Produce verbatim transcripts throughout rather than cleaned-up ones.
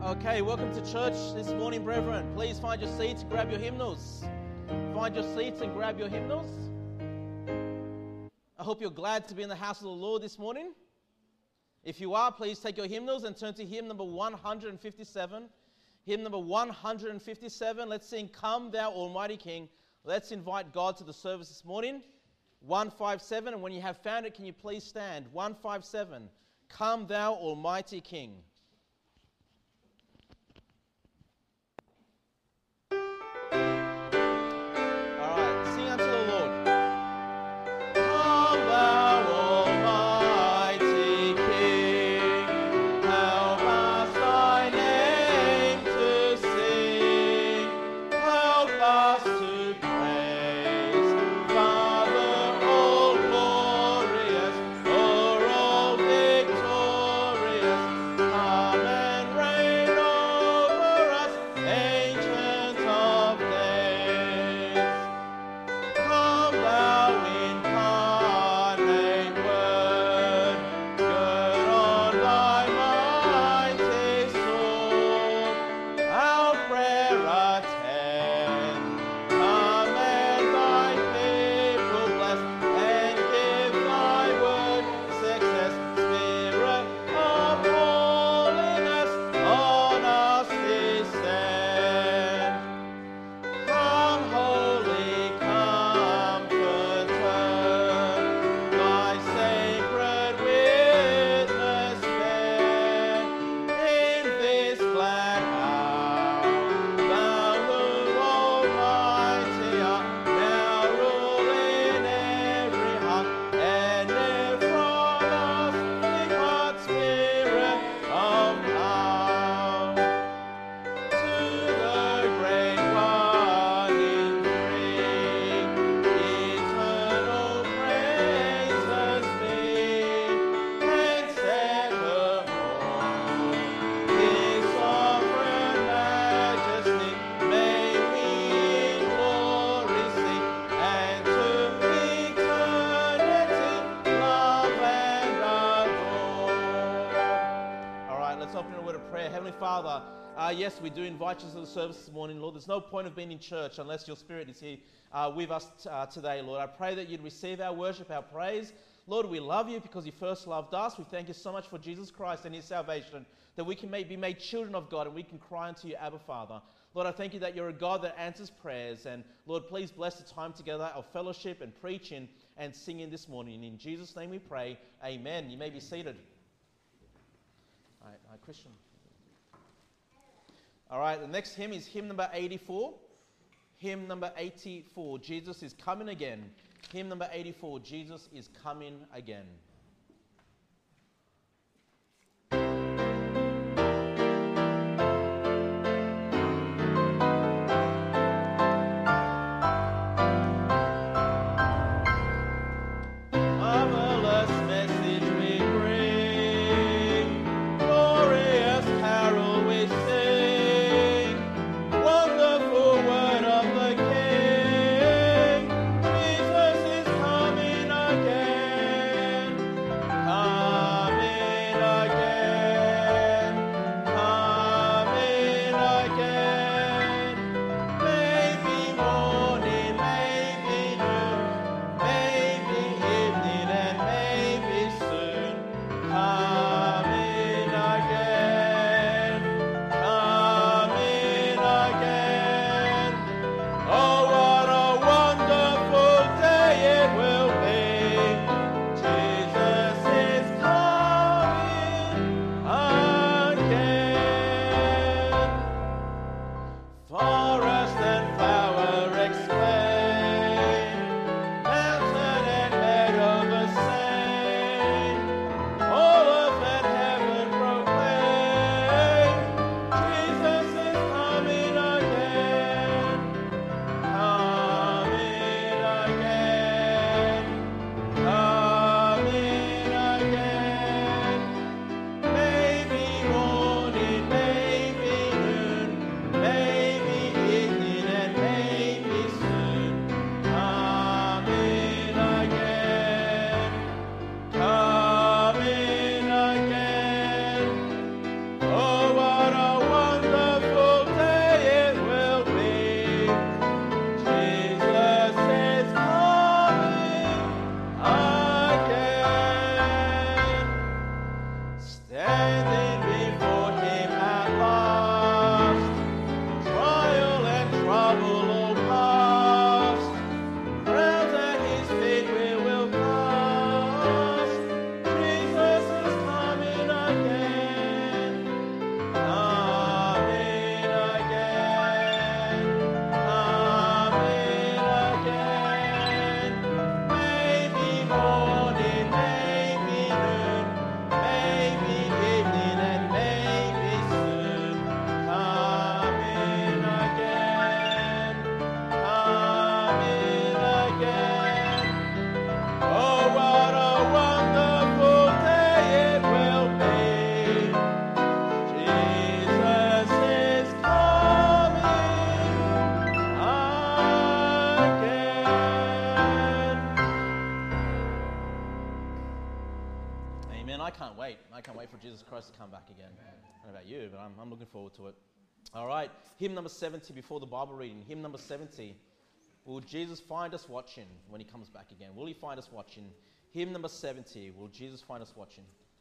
Okay, welcome to church this morning, brethren. Please find your seats and grab your hymnals. Find your seats and grab your hymnals. I hope you're glad to be in the house of the Lord this morning. If you are, please take your hymnals and turn to hymn number one hundred fifty-seven. Hymn number one hundred fifty-seven. Let's sing, Come Thou Almighty King. Let's invite God to the service this morning. one fifty-seven, and when you have found it, can you please stand? one fifty-seven, Come Thou Almighty King. Uh, yes, we do invite you to the service this morning, Lord. There's no point of being in church unless your Spirit is here uh, with us t- uh, today, Lord. I pray that you'd receive our worship, our praise. Lord, we love you because you first loved us. We thank you so much for Jesus Christ and his salvation, that we can make, be made children of God and we can cry unto you, Abba, Father. Lord, I thank you that you're a God that answers prayers. And Lord, please bless the time together of fellowship and preaching and singing this morning. In Jesus' name we pray, amen. You may be seated. All right, uh, Christian. All right, the next hymn is hymn number eighty-four. Hymn number eighty-four, Jesus is coming again. Hymn number eighty-four, Jesus is coming again. Again. I can't wait. I can't wait for Jesus Christ to come back again. I don't know about you, but I'm, I'm looking forward to it. All right, hymn number seventy before the Bible reading. Hymn number seventy. Will Jesus find us watching when he comes back again? Will he find us watching? Hymn number seventy. Will Jesus find us watching?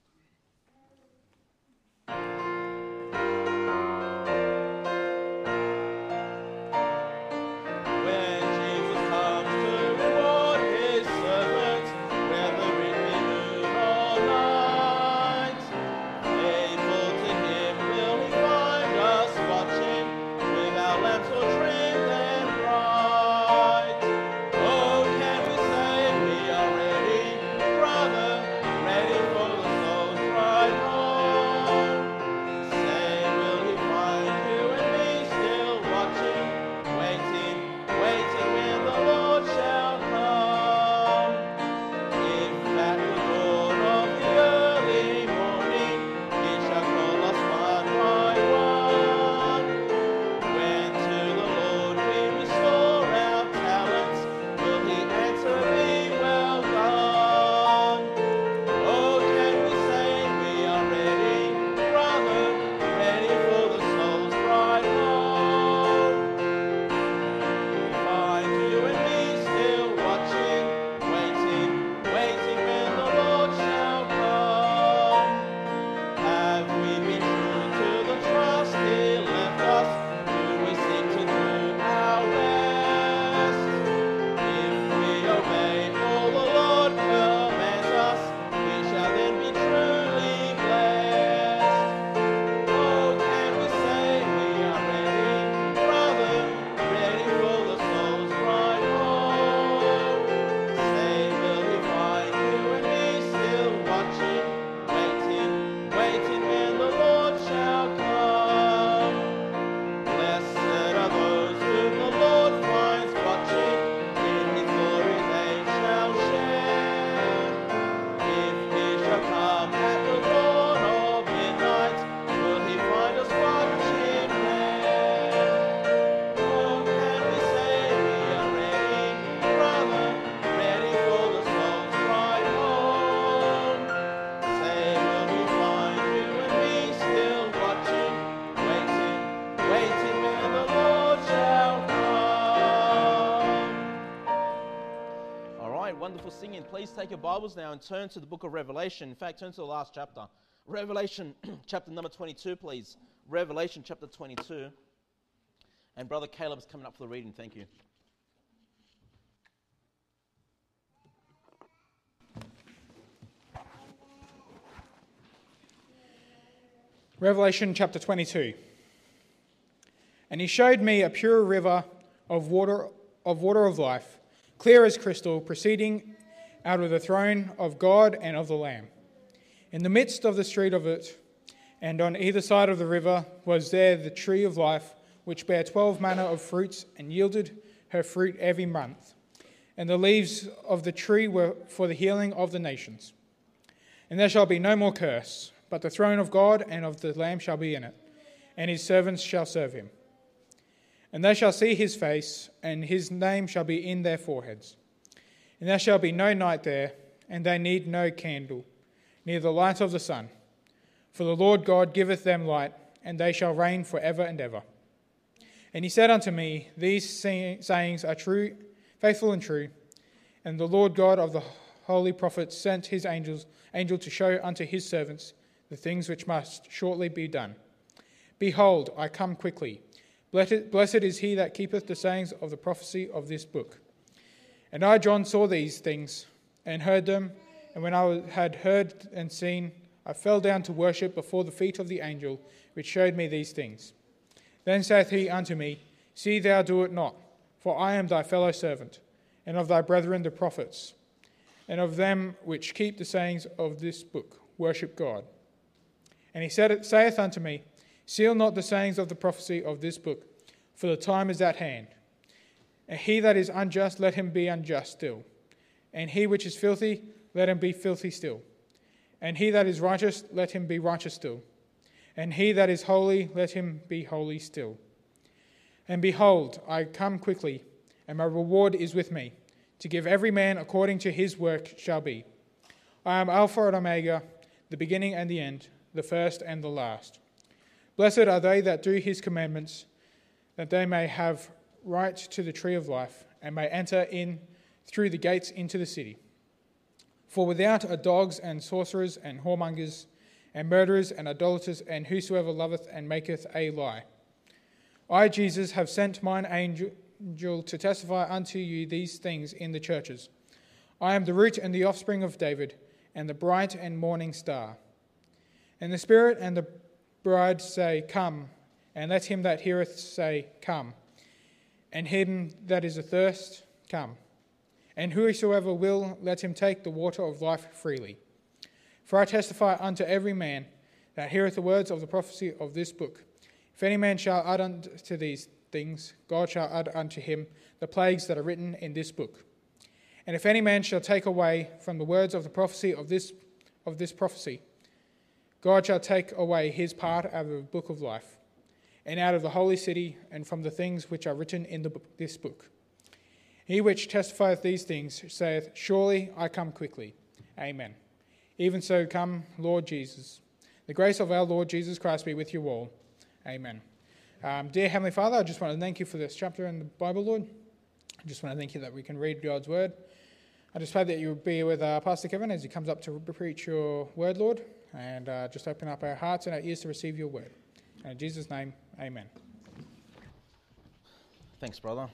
Singing. Please take your Bibles now and turn to the book of Revelation. In fact, turn to the last chapter. Revelation chapter number twenty-two, please. Revelation chapter twenty-two. And Brother Caleb's coming up for the reading. Thank you. Revelation chapter twenty-two. And he showed me a pure river of water of water of life, clear as crystal, proceeding out of the throne of God and of the Lamb. In the midst of the street of it, and on either side of the river, was there the tree of life, which bare twelve manner of fruits, and yielded her fruit every month. And the leaves of the tree were for the healing of the nations. And there shall be no more curse, but the throne of God and of the Lamb shall be in it, and his servants shall serve him. And they shall see his face, and his name shall be in their foreheads. And there shall be no night there, and they need no candle, neither the light of the sun. For the Lord God giveth them light, and they shall reign for ever and ever. And he said unto me, These sayings are true, faithful and true. And the Lord God of the holy prophets sent his angels, angel to show unto his servants the things which must shortly be done. Behold, I come quickly. Blessed is he that keepeth the sayings of the prophecy of this book. And I, John, saw these things, and heard them, and when I had heard and seen, I fell down to worship before the feet of the angel, which showed me these things. Then saith he unto me, See thou do it not, for I am thy fellow servant, and of thy brethren the prophets, and of them which keep the sayings of this book, worship God. And he said, saith unto me, Seal not the sayings of the prophecy of this book, for the time is at hand. And he that is unjust, let him be unjust still. And he which is filthy, let him be filthy still. And he that is righteous, let him be righteous still. And he that is holy, let him be holy still. And behold, I come quickly, and my reward is with me, to give every man according to his work shall be. I am Alpha and Omega, the beginning and the end, the first and the last. Blessed are they that do his commandments, that they may have right to the tree of life, and may enter in through the gates into the city. For without are dogs and sorcerers and whoremongers and murderers and idolaters and whosoever loveth and maketh a lie. I, Jesus, have sent mine angel to testify unto you these things in the churches. I am the root and the offspring of David, and the bright and morning star. And the Spirit and the bride say, Come, and let him that heareth say, Come, and him that is athirst, come. And whosoever will, let him take the water of life freely. For I testify unto every man that heareth the words of the prophecy of this book. If any man shall add unto these things, God shall add unto him the plagues that are written in this book. And if any man shall take away from the words of the prophecy of this of this prophecy, God shall take away his part out of the book of life, and out of the holy city, and from the things which are written in the book, this book. He which testifieth these things saith, Surely I come quickly. Amen. Even so come, Lord Jesus. The grace of our Lord Jesus Christ be with you all. Amen. Um, dear Heavenly Father, I just want to thank you for this chapter in the Bible, Lord. I just want to thank you that we can read God's word. I just pray that you will be with uh, Pastor Kevin as he comes up to preach your word, Lord, and uh, just open up our hearts and our ears to receive your word. And in Jesus' name, amen. Thanks, brother.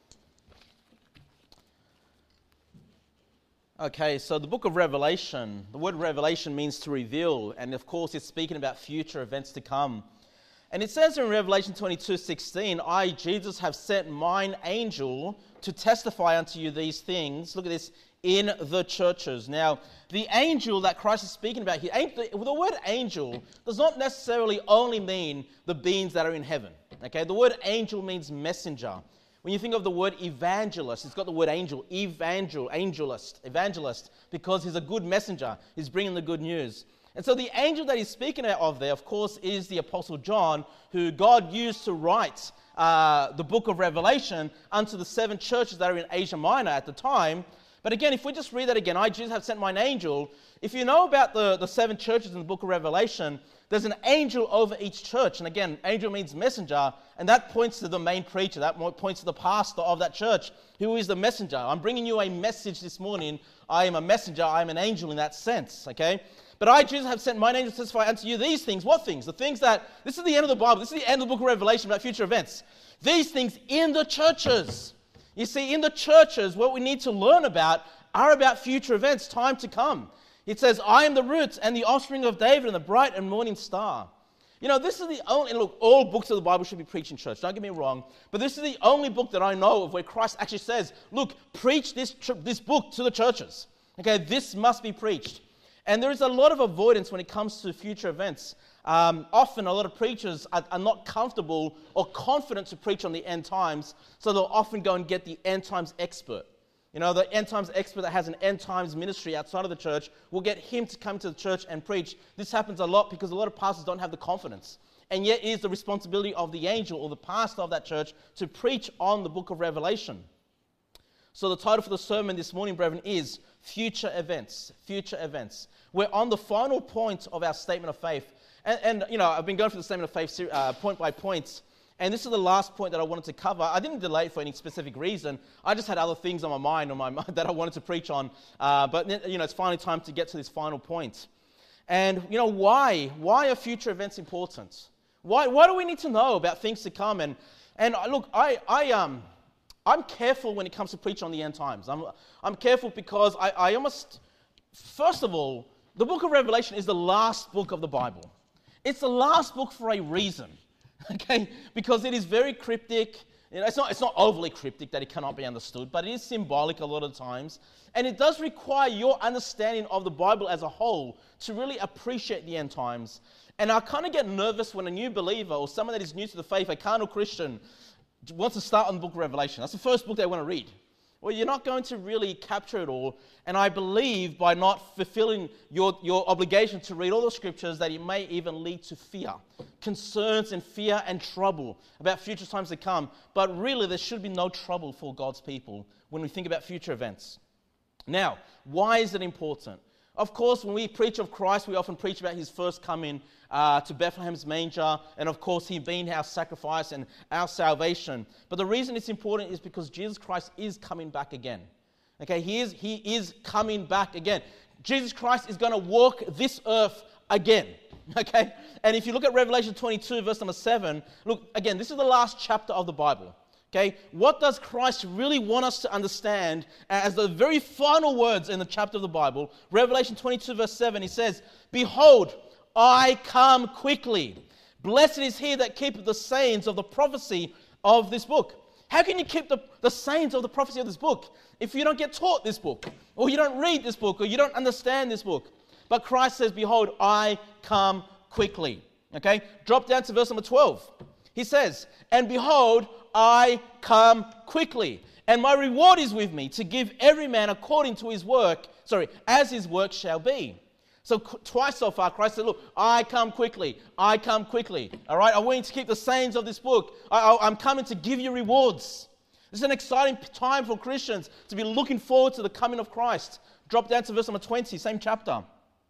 Okay, so the book of Revelation, the word revelation means to reveal, and of course it's speaking about future events to come. And it says in Revelation twenty-two sixteen, I, Jesus, have sent mine angel to testify unto you these things. Look at this, in the churches. Now, the angel that Christ is speaking about here, the word angel does not necessarily only mean the beings that are in heaven. Okay, the word angel means messenger. When you think of the word evangelist, it's got the word angel, evangel, angelist, evangelist, because he's a good messenger. He's bringing the good news. And so the angel that he's speaking of there, of course, is the Apostle John, who God used to write uh, the book of Revelation unto the seven churches that are in Asia Minor at the time. But again, if we just read that again, I, Jesus, have sent mine angel. If you know about the, the seven churches in the book of Revelation, there's an angel over each church. And again, angel means messenger, and that points to the main preacher. That points to the pastor of that church, who is the messenger. I'm bringing you a message this morning. I am a messenger. I am an angel in that sense, okay? But I, Jesus, have sent mine angel to testify unto you these things. What things? The things that, this is the end of the Bible. This is the end of the book of Revelation about future events. These things in the churches. You see, in the churches, what we need to learn about are about future events, time to come. It says, I am the root and the offspring of David and the bright and morning star. You know, this is the only, look, all books of the Bible should be preached in church. Don't get me wrong. But this is the only book that I know of where Christ actually says, look, preach this, this book to the churches. Okay, this must be preached. And there is a lot of avoidance when it comes to future events. Um, often a lot of preachers are, are not comfortable or confident to preach on the end times, so they'll often go and get the end times expert. You know, the end times expert that has an end times ministry outside of the church will get him to come to the church and preach. This happens a lot because a lot of pastors don't have the confidence. And yet it is the responsibility of the angel or the pastor of that church to preach on the book of Revelation. So the title for the sermon this morning, brethren, is Future Events. Future Events. We're on the final point of our statement of faith. And, and you know, I've been going through the statement of faith uh, point by point. And this is the last point that I wanted to cover. I didn't delay it for any specific reason. I just had other things on my mind, on my mind that I wanted to preach on. Uh, but, you know, it's finally time to get to this final point. And, you know, why? Why are future events important? Why, why do we need to know about things to come? And, and look, I, I, um, I'm careful when it comes to preaching on the end times. I'm, I'm careful because I, I almost, first of all, the book of Revelation is the last book of the Bible. It's the last book for a reason, okay? Because it is very cryptic. You know, it's not, it's not overly cryptic that it cannot be understood, but it is symbolic a lot of times. And it does require your understanding of the Bible as a whole to really appreciate the end times. And I kind of get nervous when a new believer or someone that is new to the faith, a carnal Christian, wants to start on the book of Revelation. That's the first book they want to read. Well, you're not going to really capture it all. And I believe by not fulfilling your, your obligation to read all the scriptures that it may even lead to fear, concerns and fear and trouble about future times to come. But really, there should be no trouble for God's people when we think about future events. Now, why is it important? Of course, when we preach of Christ, we often preach about his first coming uh, to Bethlehem's manger, and of course, he being our sacrifice and our salvation. But the reason it's important is because Jesus Christ is coming back again. Okay, he is, he is coming back again. Jesus Christ is going to walk this earth again. Okay, and if you look at Revelation twenty-two, verse number seven, look, again, this is the last chapter of the Bible. Okay, what does Christ really want us to understand as the very final words in the chapter of the Bible? Revelation twenty-two, verse seven, he says, "Behold, I come quickly. Blessed is he that keepeth the sayings of the prophecy of this book." How can you keep the, the sayings of the prophecy of this book if you don't get taught this book, or you don't read this book, or you don't understand this book? But Christ says, "Behold, I come quickly." Okay, drop down to verse number twelve. He says, "And behold, I come quickly, and my reward is with me to give every man according to his work, sorry, as his work shall be." So twice so far, Christ said, look, I come quickly, I come quickly, all right? I want you to keep the sayings of this book. I, I, I'm coming to give you rewards. This is an exciting time for Christians to be looking forward to the coming of Christ. Drop down to verse number twenty, same chapter.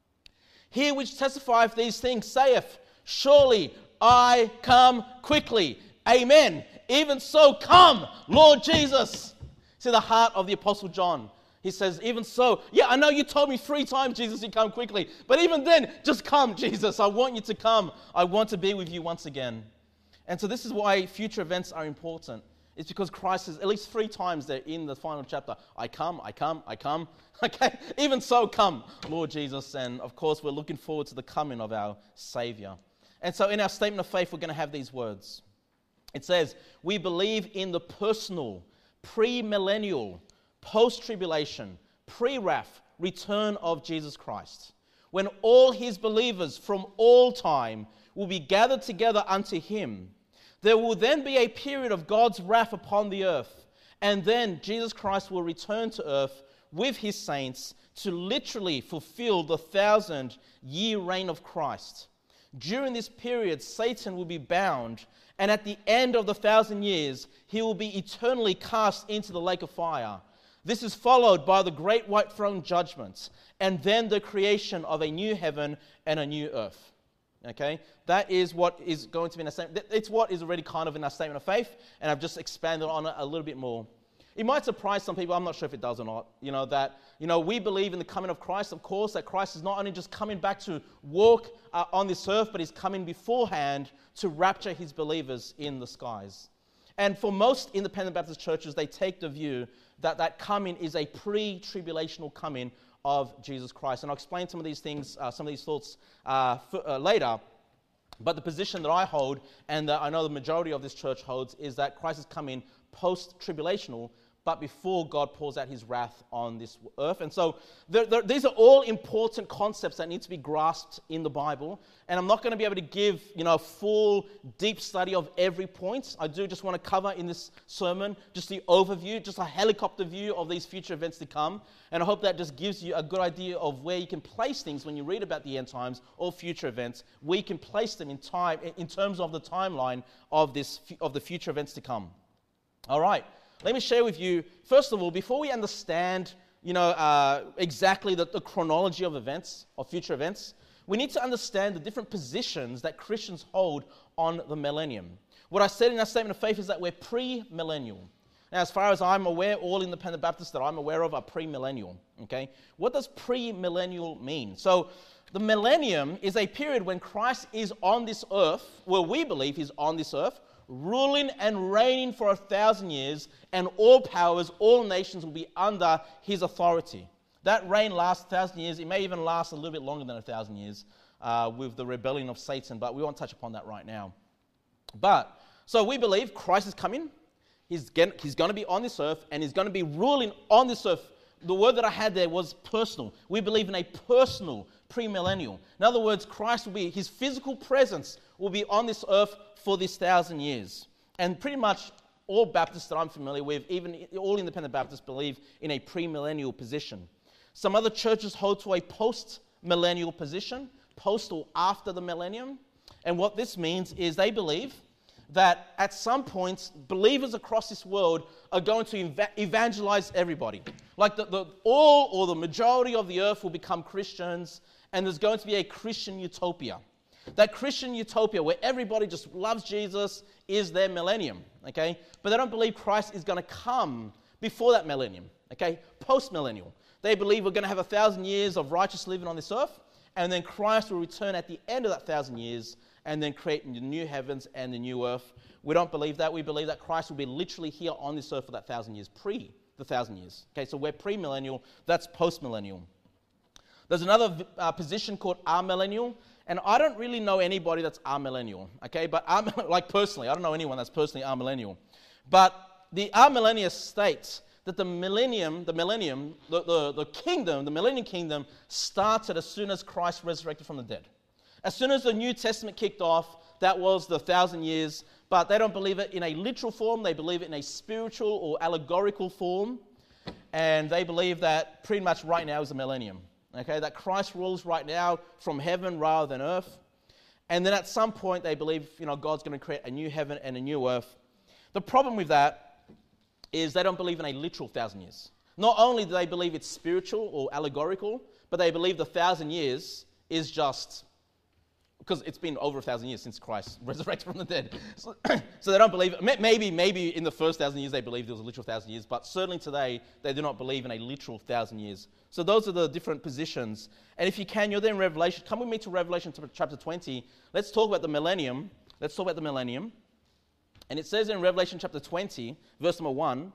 "He which testifieth these things saith, Surely I come quickly. Amen. Even so, come, Lord Jesus." See the heart of the Apostle John. He says, even so, yeah, I know you told me three times, Jesus, you come quickly. But even then, just come, Jesus. I want you to come. I want to be with you once again. And so this is why future events are important. It's because Christ says at least three times there in the final chapter, I come, I come, I come. Okay, even so, come, Lord Jesus. And of course, we're looking forward to the coming of our Savior. And so in our statement of faith, we're going to have these words. It says, we believe in the personal, pre-millennial, post-tribulation, pre-wrath return of Jesus Christ, when all his believers from all time will be gathered together unto him. There will then be a period of God's wrath upon the earth, and then Jesus Christ will return to earth with his saints to literally fulfill the thousand-year reign of Christ. During this period, Satan will be bound, and at the end of the thousand years, he will be eternally cast into the lake of fire. This is followed by the great white throne judgment, and then the creation of a new heaven and a new earth. Okay, that is what is going to be in our statement. It's what is already kind of in our statement of faith, and I've just expanded on it a little bit more. It might surprise some people, I'm not sure if it does or not, you know, that, you know, we believe in the coming of Christ, of course, that Christ is not only just coming back to walk uh, on this earth, but he's coming beforehand to rapture his believers in the skies. And for most independent Baptist churches, they take the view that that coming is a pre-tribulational coming of Jesus Christ. And I'll explain some of these things, uh, some of these thoughts uh, f- uh, later. But the position that I hold, and that I know the majority of this church holds, is that Christ is coming post-tribulational, but before God pours out his wrath on this earth. And so there, there, these are all important concepts that need to be grasped in the Bible. And I'm not going to be able to give, you know, a full, deep study of every point. I do just want to cover in this sermon just the overview, just a helicopter view of these future events to come. And I hope that just gives you a good idea of where you can place things when you read about the end times or future events, where you can place them in time, in terms of the timeline of this, of the future events to come. All right. Let me share with you, first of all, before we understand, you know, uh, exactly the, the chronology of events, of future events, we need to understand the different positions that Christians hold on the millennium. What I said in our statement of faith is that we're pre-millennial. Now, as far as I'm aware, all independent Baptists that I'm aware of are pre-millennial, okay? What does pre-millennial mean? So, the millennium is a period when Christ is on this earth, where we believe he's on this earth, ruling and reigning for a thousand years, and all powers, all nations will be under his authority. That reign lasts a thousand years. It may even last a little bit longer than a thousand years uh, with the rebellion of Satan, but we won't touch upon that right now. But, so we believe Christ is coming. He's, get, he's going to be on this earth, and he's going to be ruling on this earth. The word that I had there was personal. We believe in a personal premillennial. In other words, Christ will be, his physical presence will be on this earth for this thousand years. And pretty much all Baptists that I'm familiar with, even all independent Baptists, believe in a premillennial position. Some other churches hold to a post-millennial position, post or after the millennium. And what this means is they believe that at some point, believers across this world are going to ev- evangelize everybody. Like the, the all or the majority of the earth will become Christians, and there's going to be a Christian utopia. That Christian utopia where everybody just loves Jesus is their millennium, okay? But they don't believe Christ is going to come before that millennium, okay? Post-millennial. They believe we're going to have a thousand years of righteous living on this earth, and then Christ will return at the end of that thousand years and then create the new heavens and the new earth. We don't believe that. We believe that Christ will be literally here on this earth for that thousand years, pre the thousand years. Okay, so we're pre-millennial, that's post-millennial. There's another uh, position called amillennial, and I don't really know anybody that's amillennial, okay? But I'm, like personally, I don't know anyone that's personally amillennial. But the amillennial states that the millennium, the millennium, the, the, the kingdom, the millennium kingdom started as soon as Christ resurrected from the dead. As soon as the New Testament kicked off, that was the thousand years. But they don't believe it in a literal form. They believe it in a spiritual or allegorical form. And they believe that pretty much right now is the millennium. Okay, that Christ rules right now from heaven rather than earth. And then at some point they believe, you know, God's going to create a new heaven and a new earth. The problem with that is they don't believe in a literal thousand years. Not only do they believe it's spiritual or allegorical, but they believe the thousand years is just... because it's been over a thousand years since Christ resurrected from the dead. So, so they don't believe it. Maybe, maybe in the first thousand years they believed it was a literal thousand years, but certainly today they do not believe in a literal thousand years. So those are the different positions. And if you can, you're there in Revelation. Come with me to Revelation chapter twenty. Let's talk about the millennium. Let's talk about the millennium. And it says in Revelation chapter twenty, verse number one,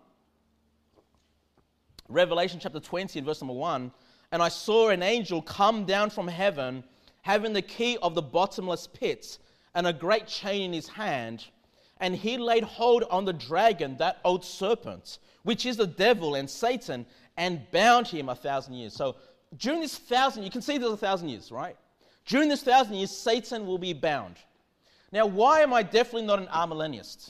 Revelation chapter twenty and verse number one, and I saw an angel come down from heaven, having the key of the bottomless pit and a great chain in his hand. And he laid hold on the dragon, that old serpent, which is the devil and Satan, and bound him a thousand years. So during this thousand, you can see there's a thousand years, right? During this thousand years, Satan will be bound. Now, why am I definitely not an amillennialist?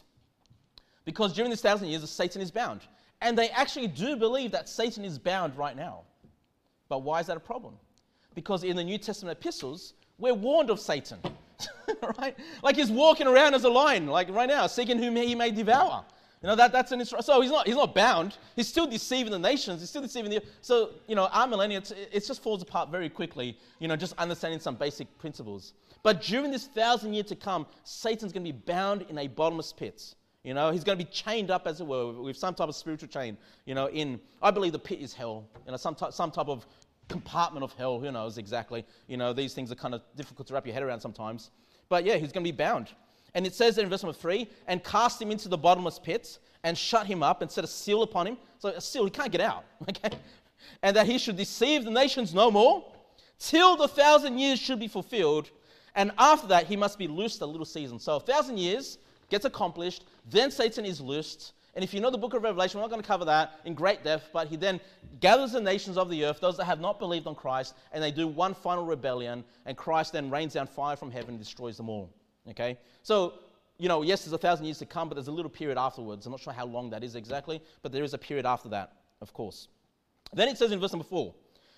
Because during this thousand years, Satan is bound. And they actually do believe that Satan is bound right now. But why is that a problem? Because in the New Testament epistles, we're warned of Satan, right? Like he's walking around as a lion, like right now, seeking whom he may devour. You know, that, that's an instru- so he's not he's not bound. He's still deceiving the nations. He's still deceiving the... So, you know, our millennium, it just falls apart very quickly, you know, just understanding some basic principles. But during this thousand year to come, Satan's going to be bound in a bottomless pit. You know, he's going to be chained up, as it were, with some type of spiritual chain. You know, in, I believe the pit is hell. You know, some, ty- some type of compartment of hell, who knows exactly. You know, these things are kind of difficult to wrap your head around sometimes. But yeah, he's going to be bound. And it says in verse number three, and cast him into the bottomless pit, and shut him up, and set a seal upon him. So a seal, he can't get out. Okay? And that he should deceive the nations no more, till the thousand years should be fulfilled. And after that, he must be loosed a little season. So a thousand years gets accomplished, then Satan is loosed. And if you know the book of Revelation, we're not going to cover that in great depth, but he then gathers the nations of the earth, those that have not believed on Christ, and they do one final rebellion, and Christ then rains down fire from heaven and destroys them all. Okay? So, you know, yes, there's a thousand years to come, but there's a little period afterwards. I'm not sure how long that is exactly, but there is a period after that, of course. Then it says in verse number four,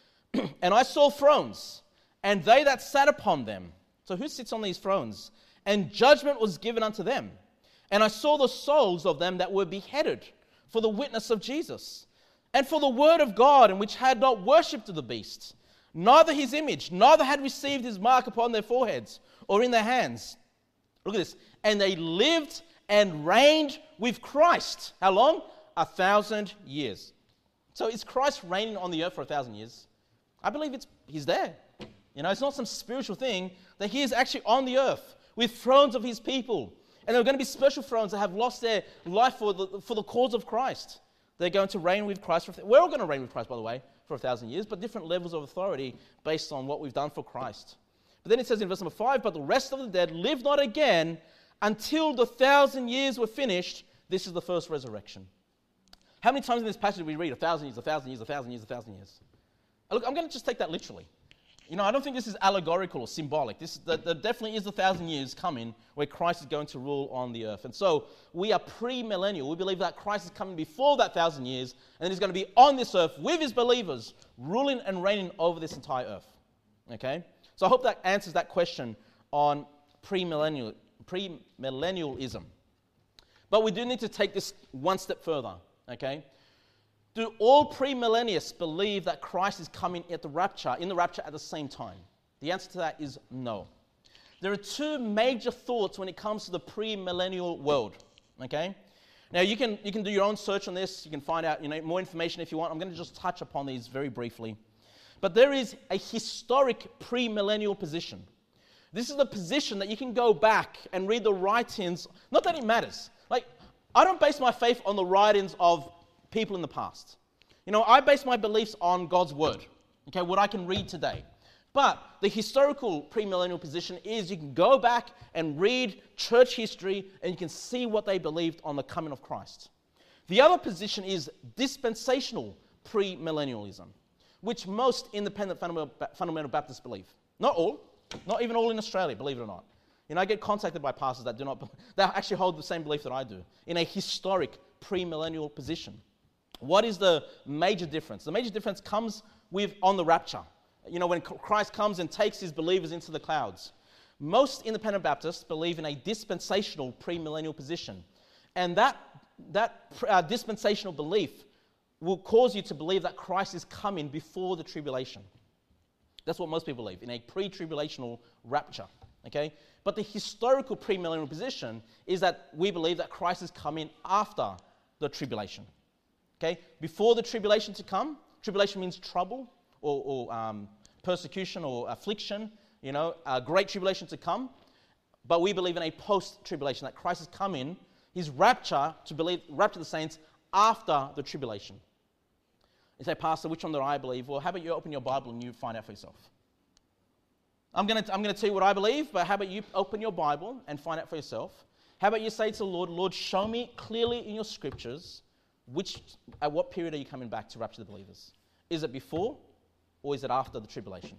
and I saw thrones, and they that sat upon them. So who sits on these thrones? And judgment was given unto them. And I saw the souls of them that were beheaded for the witness of Jesus, and for the word of God, and which had not worshipped the beast, neither his image, neither had received his mark upon their foreheads or in their hands. Look at this. And they lived and reigned with Christ. How long? A thousand years. So is Christ reigning on the earth for a thousand years? I believe it's he's there. You know, it's not some spiritual thing, that he is actually on the earth with thrones of his people. And there are going to be special thrones that have lost their life for the, for the cause of Christ. They're going to reign with Christ. For, we're all going to reign with Christ, by the way, for a thousand years, but different levels of authority based on what we've done for Christ. But then it says in verse number five, but the rest of the dead live not again until the thousand years were finished. This is the first resurrection. How many times in this passage do we read a thousand years, a thousand years, a thousand years, a thousand years? Look, I'm going to just take that literally. You know, I don't think this is allegorical or symbolic. This there, there definitely is a thousand years coming where Christ is going to rule on the earth. And so we are pre-millennial. We believe that Christ is coming before that thousand years, and then he's going to be on this earth with his believers, ruling and reigning over this entire earth. Okay? So I hope that answers that question on pre-millennial, pre-millennialism. But we do need to take this one step further. Okay? Do all premillennialists believe that Christ is coming at the rapture, in the rapture at the same time? The answer to that is no. There are two major thoughts when it comes to the premillennial world, okay? Now, you can, you can do your own search on this. You can find out, you know, more information if you want. I'm going to just touch upon these very briefly. But there is a historic premillennial position. This is the position that you can go back and read the writings. Not that it matters. Like, I don't base my faith on the writings of people in the past. You know, I base my beliefs on God's word, okay, what I can read today. But the historical premillennial position is you can go back and read church history and you can see what they believed on the coming of Christ. The other position is dispensational premillennialism, which most independent fundamental Baptists believe. Not all, not even all in Australia, believe it or not. You know, I get contacted by pastors that do not, that actually hold the same belief that I do, in a historic premillennial position. What is the major difference? The major difference comes with on the rapture. You know, when Christ comes and takes his believers into the clouds. Most independent Baptists believe in a dispensational premillennial position. And that, that uh, dispensational belief will cause you to believe that Christ is coming before the tribulation. That's what most people believe, in a pre-tribulational rapture. Okay? But the historical premillennial position is that we believe that Christ is coming after the tribulation. Okay? Before the tribulation to come, tribulation means trouble or, or um, persecution or affliction, you know, a great tribulation to come. But we believe in a post-tribulation, that Christ is coming, his rapture, to believe, rapture the saints after the tribulation. You say, Pastor, which one do I believe? Well, how about you open your Bible and you find out for yourself? I'm going to I'm going to tell you what I believe, but how about you open your Bible and find out for yourself? How about you say to the Lord, Lord, show me clearly in your scriptures, which at what period are you coming back to rapture the believers? Is it before or is it after the tribulation?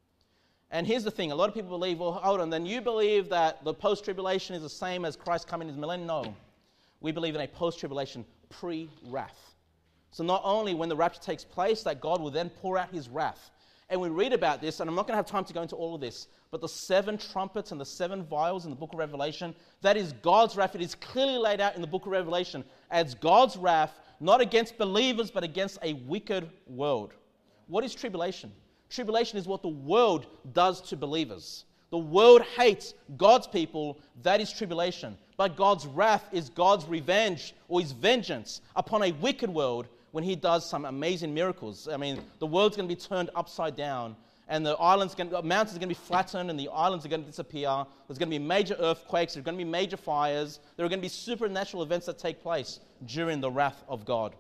And here's the thing, a lot of people believe, well, hold on, then you believe that the post-tribulation is the same as Christ coming in his millennium? No. We believe in a post-tribulation pre-wrath. So not only when the rapture takes place, that God will then pour out his wrath. And we read about this, and I'm not going to have time to go into all of this, but the seven trumpets and the seven vials in the book of Revelation, that is God's wrath. It is clearly laid out in the book of Revelation as God's wrath, not against believers, but against a wicked world. What is tribulation? Tribulation is what the world does to believers. The world hates God's people. That is tribulation. But God's wrath is God's revenge or his vengeance upon a wicked world when he does some amazing miracles. I mean, the world's going to be turned upside down, and the islands, going to, the mountains are going to be flattened, and the islands are going to disappear. There's going to be major earthquakes. There's going to be major fires. There are going to be supernatural events that take place during the wrath of God.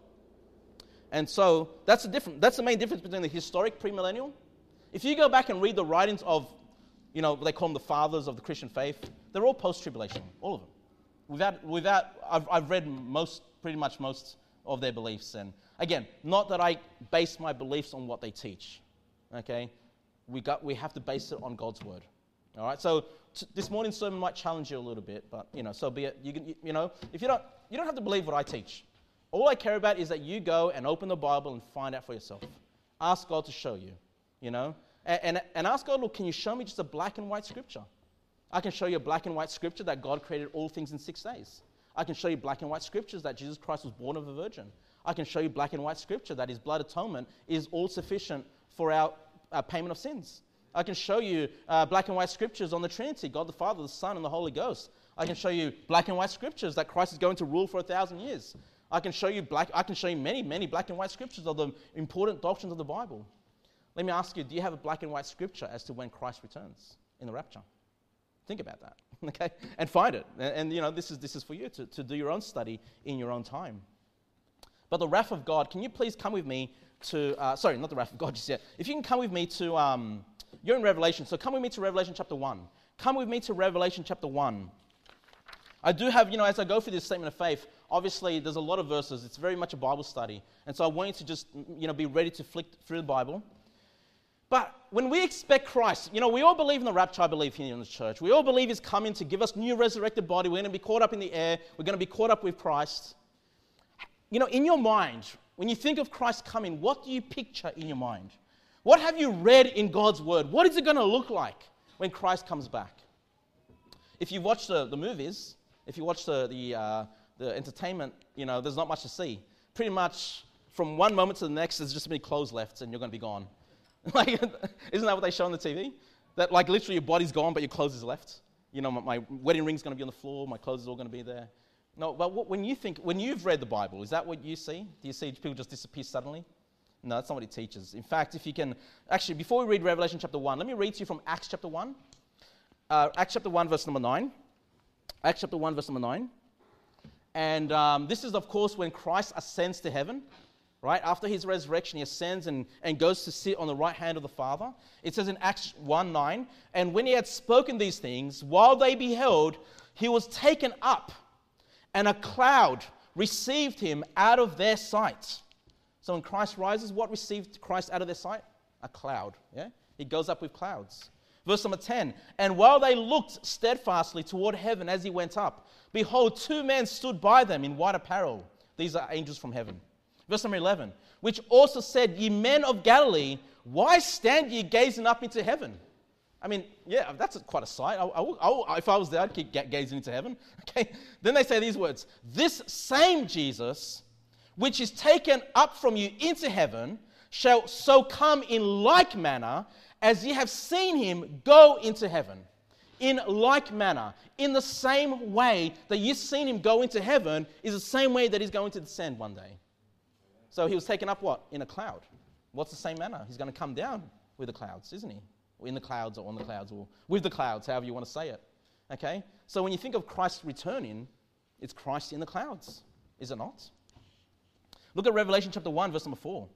And so that's the difference. That's the main difference between the historic premillennial. If you go back and read the writings of, you know, they call them the fathers of the Christian faith, they're all post-tribulation, all of them. Without, without, I've, I've read most, pretty much most of their beliefs. And again, not that I base my beliefs on what they teach. Okay, we got, we have to base it on God's word. All right. So t- this morning's sermon might challenge you a little bit, but you know, so be it. You can, you, you know, if you don't, you don't have to believe what I teach. All I care about is that you go and open the Bible and find out for yourself. Ask God to show you. You know, and, and and ask God, look, can you show me just a black and white scripture? I can show you a black and white scripture that God created all things in six days. I can show you black and white scriptures that Jesus Christ was born of a virgin. I can show you black and white scripture that his blood atonement is all sufficient for our, our payment of sins. I can show you uh, black and white scriptures on the Trinity, God the Father, the Son, and the Holy Ghost. I can show you black and white scriptures that Christ is going to rule for a thousand years. I can show you black. I can show you many, many black and white scriptures of the important doctrines of the Bible. Let me ask you, do you have a black and white scripture as to when Christ returns in the rapture? Think about that, okay? And find it. And, and you know, this is this is for you to, to do your own study in your own time. But the wrath of God, can you please come with me to, uh, sorry, not the wrath of God just yet. If you can come with me to, um, you're in Revelation, so come with me to Revelation chapter one. Come with me to Revelation chapter one. I do have, you know, as I go through this statement of faith, obviously there's a lot of verses. It's very much a Bible study. And so I want you to just, you know, be ready to flick through the Bible. But when we expect Christ, you know, we all believe in the rapture, I believe, here in the church. We all believe he's coming to give us new resurrected body. We're going to be caught up in the air. We're going to be caught up with Christ. You know, in your mind, when you think of Christ coming, what do you picture in your mind? What have you read in God's word? What is it going to look like when Christ comes back? If you watch the, the movies, if you watch the, the, uh, the entertainment, you know, there's not much to see. Pretty much from one moment to the next, there's just many clothes left and you're going to be gone. Like, isn't that what they show on the T V? That like literally your body's gone, but your clothes is left. You know, my, my wedding ring's going to be on the floor, my clothes is all going to be there. No, but what, when you think, when you've read the Bible, is that what you see? Do you see people just disappear suddenly? No, that's not what it teaches. In fact, if you can, actually, before we read Revelation chapter one, let me read to you from Acts chapter one. Uh, Acts chapter one, verse number nine. Acts chapter one, verse number nine. And um, this is, of course, when Christ ascends to heaven, right? After his resurrection, he ascends and, and goes to sit on the right hand of the Father. It says in Acts one nine, and when he had spoken these things, while they beheld, he was taken up, and a cloud received him out of their sight. So when Christ rises, what received Christ out of their sight? A cloud, yeah? He goes up with clouds. Verse number ten, and while they looked steadfastly toward heaven as he went up, behold, two men stood by them in white apparel. These are angels from heaven. Verse number eleven, which also said, ye men of Galilee, why stand ye gazing up into heaven? I mean, yeah, that's quite a sight. I, I, I, if I was there, I'd keep gazing into heaven. Okay. Then they say these words, this same Jesus, which is taken up from you into heaven, shall so come in like manner as ye have seen him go into heaven. In like manner, in the same way that you've seen him go into heaven, is the same way that he's going to descend one day. So he was taken up what? In a cloud. What's the same manner? He's going to come down with the clouds, isn't he? Or in the clouds or on the clouds or with the clouds, however you want to say it. Okay? So when you think of Christ returning, it's Christ in the clouds, is it not? Look at Revelation chapter one, verse number four.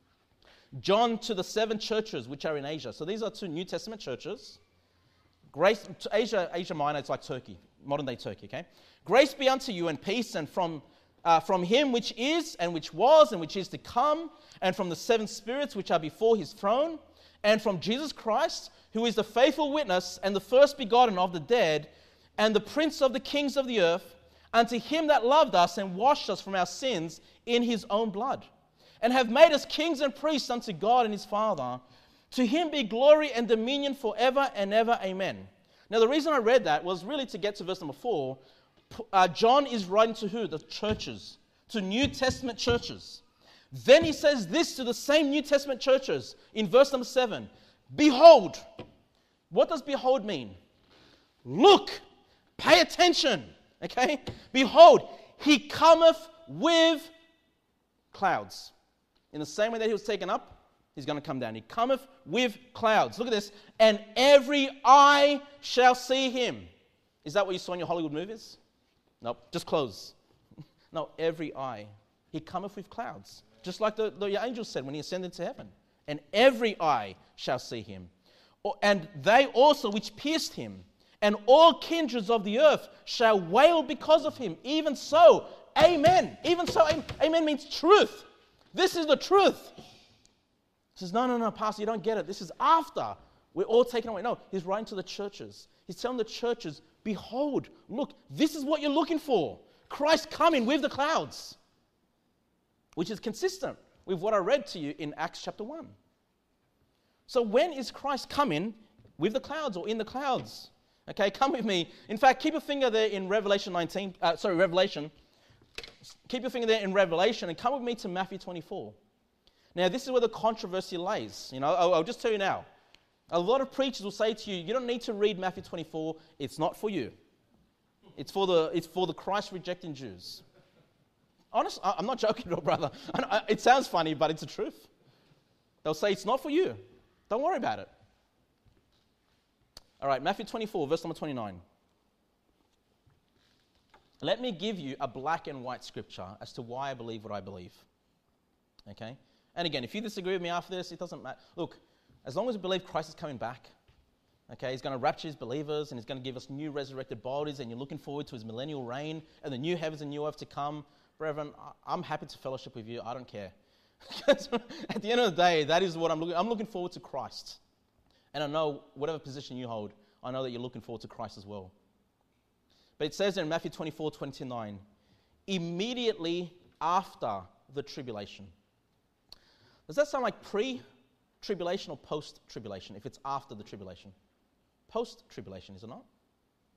John to the seven churches which are in Asia. So these are two New Testament churches. Grace, Asia, Asia Minor, it's like Turkey, modern day Turkey, okay? Grace be unto you and peace, and from uh, from him which is, and which was, and which is to come, and from the seven spirits which are before his throne, and from Jesus Christ, who is the faithful witness, and the first begotten of the dead, and the prince of the kings of the earth, unto him that loved us and washed us from our sins in his own blood, and have made us kings and priests unto God and his Father. To him be glory and dominion forever and ever. Amen. Now, the reason I read that was really to get to verse number four. Uh, John is writing to who? The churches, to New Testament churches. Then he says this to the same New Testament churches in verse number seven. Behold. What does behold mean? Look. Pay attention. Okay? Behold, he cometh with clouds. In the same way that he was taken up, he's going to come down. He cometh with clouds. Look at this. And every eye shall see him. Is that what you saw in your Hollywood movies? Nope. Just close. No, every eye. He cometh with clouds. Just like the, the angel said when he ascended to heaven. And every eye shall see him. And they also which pierced him. And all kindreds of the earth shall wail because of him. Even so, amen. Even so, amen means truth. This is the truth. He says, no, no, no, Pastor, you don't get it. This is after we're all taken away. No, he's writing to the churches. He's telling the churches, behold, look, this is what you're looking for. Christ coming with the clouds, which is consistent with what I read to you in Acts chapter one. So when is Christ coming with the clouds or in the clouds? Okay, come with me. In fact, keep a finger there in Revelation nineteen. Uh, sorry, Revelation. Keep your finger there in Revelation and come with me to Matthew twenty-four. Now, this is where the controversy lays. You know, I'll, I'll just tell you now. A lot of preachers will say to you, you don't need to read Matthew twenty-four. It's not for you. It's for the, it's for the Christ-rejecting Jews. Honestly, I'm not joking, brother. It sounds funny, but it's the truth. They'll say it's not for you. Don't worry about it. All right, Matthew twenty-four, verse number twenty-nine. Let me give you a black and white scripture as to why I believe what I believe. Okay? And again, if you disagree with me after this, it doesn't matter. Look, as long as we believe Christ is coming back, okay, he's going to rapture his believers and he's going to give us new resurrected bodies and you're looking forward to his millennial reign and the new heavens and new earth to come, brethren, I'm happy to fellowship with you. I don't care. At the end of the day, that is what I'm looking I'm looking forward to Christ. And I know whatever position you hold, I know that you're looking forward to Christ as well. But it says in Matthew twenty-four, twenty-nine, immediately after the tribulation. Does that sound like pre-tribulation or post-tribulation if it's after the tribulation? Post-tribulation, is it not?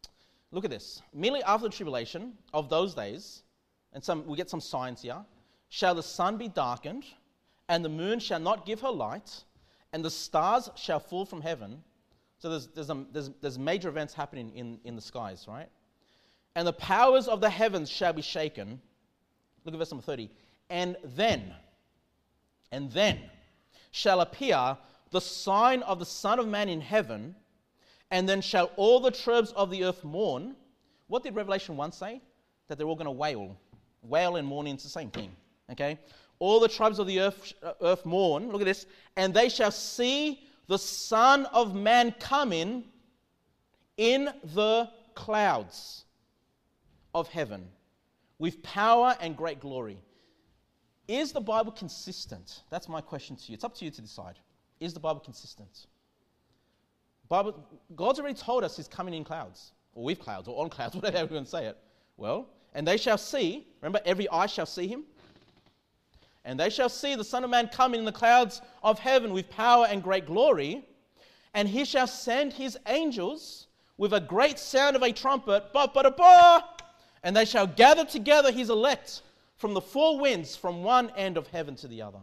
Look at this. Immediately after the tribulation of those days, and some we get some signs here, shall the sun be darkened, and the moon shall not give her light, and the stars shall fall from heaven. So there's, there's, a, there's, there's major events happening in, in the skies, right? And the powers of the heavens shall be shaken. Look at verse number thirty. And then, and then shall appear the sign of the Son of Man in heaven, and then shall all the tribes of the earth mourn. What did Revelation one say? That they're all going to wail. Wail and mourning is the same thing. Okay? All the tribes of the earth, uh, earth mourn. Look at this. And they shall see the Son of Man coming in the clouds of heaven with power and great glory. Is the Bible consistent? That's my question to you. It's up to you to decide. Is the Bible consistent? Bible, God's already told us he's coming in clouds, or with clouds, or on clouds, whatever we're going to say it. Well, and they shall see, remember, every eye shall see him. And they shall see the Son of Man coming in the clouds of heaven with power and great glory. And he shall send his angels with a great sound of a trumpet, ba ba da ba, and they shall gather together his elect from the four winds, from one end of heaven to the other.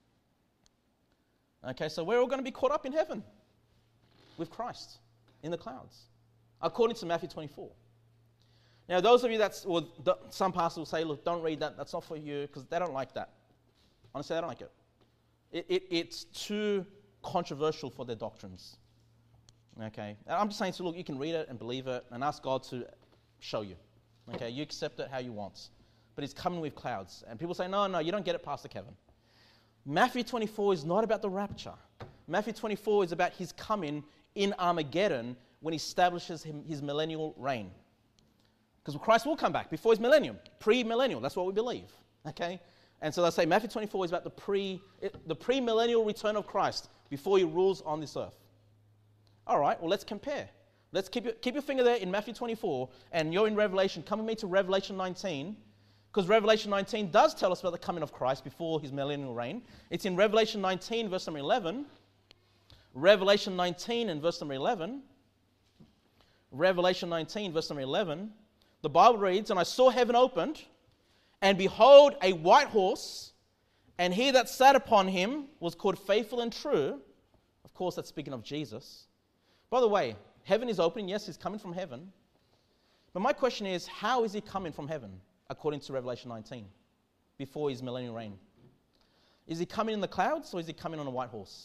Okay, so we're all going to be caught up in heaven with Christ in the clouds, according to Matthew twenty-four. Now, those of you that, well, some pastors will say, look, don't read that, that's not for you, because they don't like that. Honestly, they don't like it. It, it. It's too controversial for their doctrines. Okay, and I'm just saying, so look, you can read it and believe it and ask God to show you. Okay, you accept it how you want. But it's coming with clouds. And people say, no, no, you don't get it, Pastor Kevin. Matthew twenty-four is not about the rapture. Matthew twenty-four is about his coming in Armageddon when he establishes him, his millennial reign. Because Christ will come back before his millennium, pre-millennial. That's what we believe. Okay? And so they say Matthew twenty-four is about the pre, the pre-millennial return of Christ before he rules on this earth. All right, well, let's compare. Let's keep your, keep your finger there in Matthew twenty-four, and you're in Revelation. Come with me to Revelation nineteen, because Revelation nineteen does tell us about the coming of Christ before his millennial reign. It's in Revelation nineteen, verse number eleven. Revelation nineteen and verse number eleven. Revelation nineteen, verse number eleven. The Bible reads, and I saw heaven opened, and behold, a white horse, and he that sat upon him was called Faithful and True. Of course, that's speaking of Jesus. By the way, heaven is open. Yes, he's coming from heaven. But my question is, how is he coming from heaven, according to Revelation nineteen, before his millennial reign? Is he coming in the clouds, or is he coming on a white horse?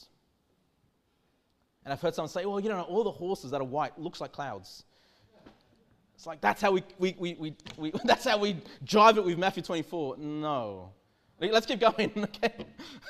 And I've heard someone say, well, you know, all the horses that are white looks like clouds. It's like, that's how we, we, we, we, we that's how we drive it with Matthew twenty-four. No. Let's keep going, okay?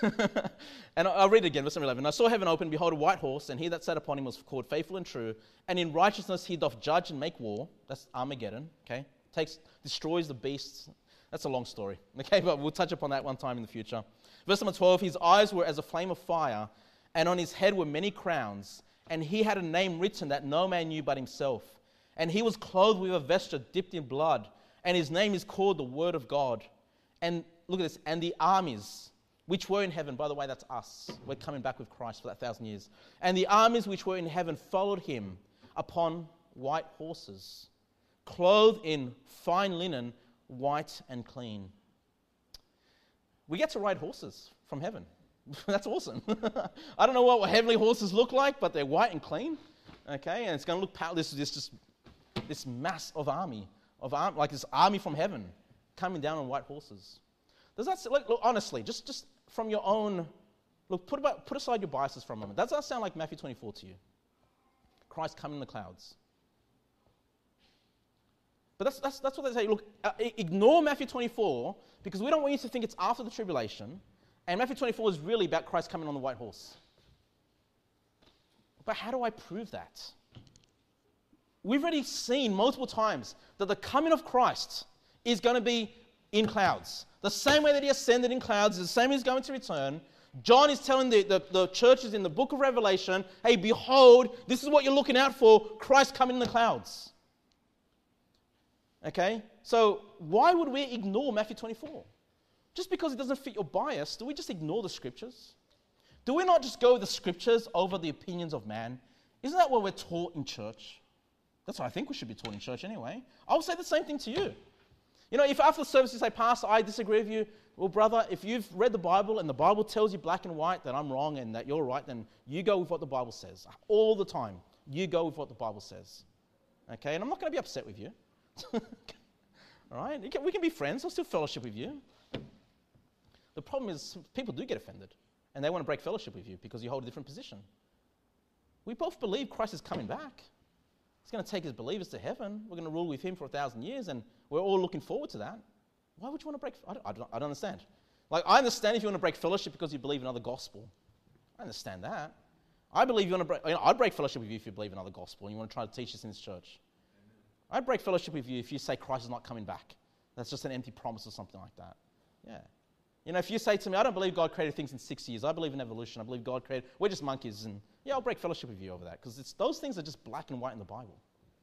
And I'll read it again, verse number eleven. I saw heaven open, behold, a white horse, and he that sat upon him was called Faithful and True, and in righteousness he doth judge and make war. That's Armageddon, okay? Takes, destroys the beasts. That's a long story, okay? But we'll touch upon that one time in the future. Verse number twelve, his eyes were as a flame of fire, and on his head were many crowns, and he had a name written that no man knew but himself. And he was clothed with a vesture dipped in blood, and his name is called the Word of God. And look at this, and the armies which were in heaven, by the way, that's us. We're coming back with Christ for that thousand years. And the armies which were in heaven followed him upon white horses, clothed in fine linen, white and clean. We get to ride horses from heaven. That's awesome. I don't know what heavenly horses look like, but they're white and clean. Okay, and it's going to look powerful. This is just this mass of army, of arm, like this army from heaven coming down on white horses. Does that, look, look, honestly, just, just from your own, look, put, about, put aside your biases for a moment. Does that sound like Matthew twenty-four to you? Christ coming in the clouds. But that's, that's, that's what they say. Look, uh, ignore Matthew twenty-four, because we don't want you to think it's after the tribulation, and Matthew twenty-four is really about Christ coming on the white horse. But how do I prove that? We've already seen multiple times that the coming of Christ is going to be in clouds. The same way that he ascended in clouds is the same way he's going to return. John is telling the, the, the churches in the book of Revelation, hey, behold, this is what you're looking out for, Christ coming in the clouds. Okay? So why would we ignore Matthew twenty-four? Just because it doesn't fit your bias, do we just ignore the scriptures? Do we not just go with the scriptures over the opinions of man? Isn't that what we're taught in church? That's what I think we should be taught in church anyway. I'll say the same thing to you. You know, if after the service you say, Pastor, I disagree with you, well, brother, if you've read the Bible and the Bible tells you black and white that I'm wrong and that you're right, then you go with what the Bible says. All the time, you go with what the Bible says. Okay? And I'm not going to be upset with you. All right? You can, we can be friends. I'll still fellowship with you. The problem is people do get offended and they want to break fellowship with you because you hold a different position. We both believe Christ is coming back. He's going to take his believers to heaven. We're going to rule with him for a thousand years, and we're all looking forward to that. Why would you want to break? I don't, I don't, I don't understand. Like, I understand if you want to break fellowship because you believe another gospel. I understand that. I believe you want to break. You know, I'd break fellowship with you if you believe another gospel and you want to try to teach this in this church. Amen. I'd break fellowship with you if you say Christ is not coming back. That's just an empty promise or something like that. Yeah. You know, if you say to me, I don't believe God created things in six years. I believe in evolution. I believe God created. We're just monkeys, and yeah, I'll break fellowship with you over that because it's those things are just black and white in the Bible.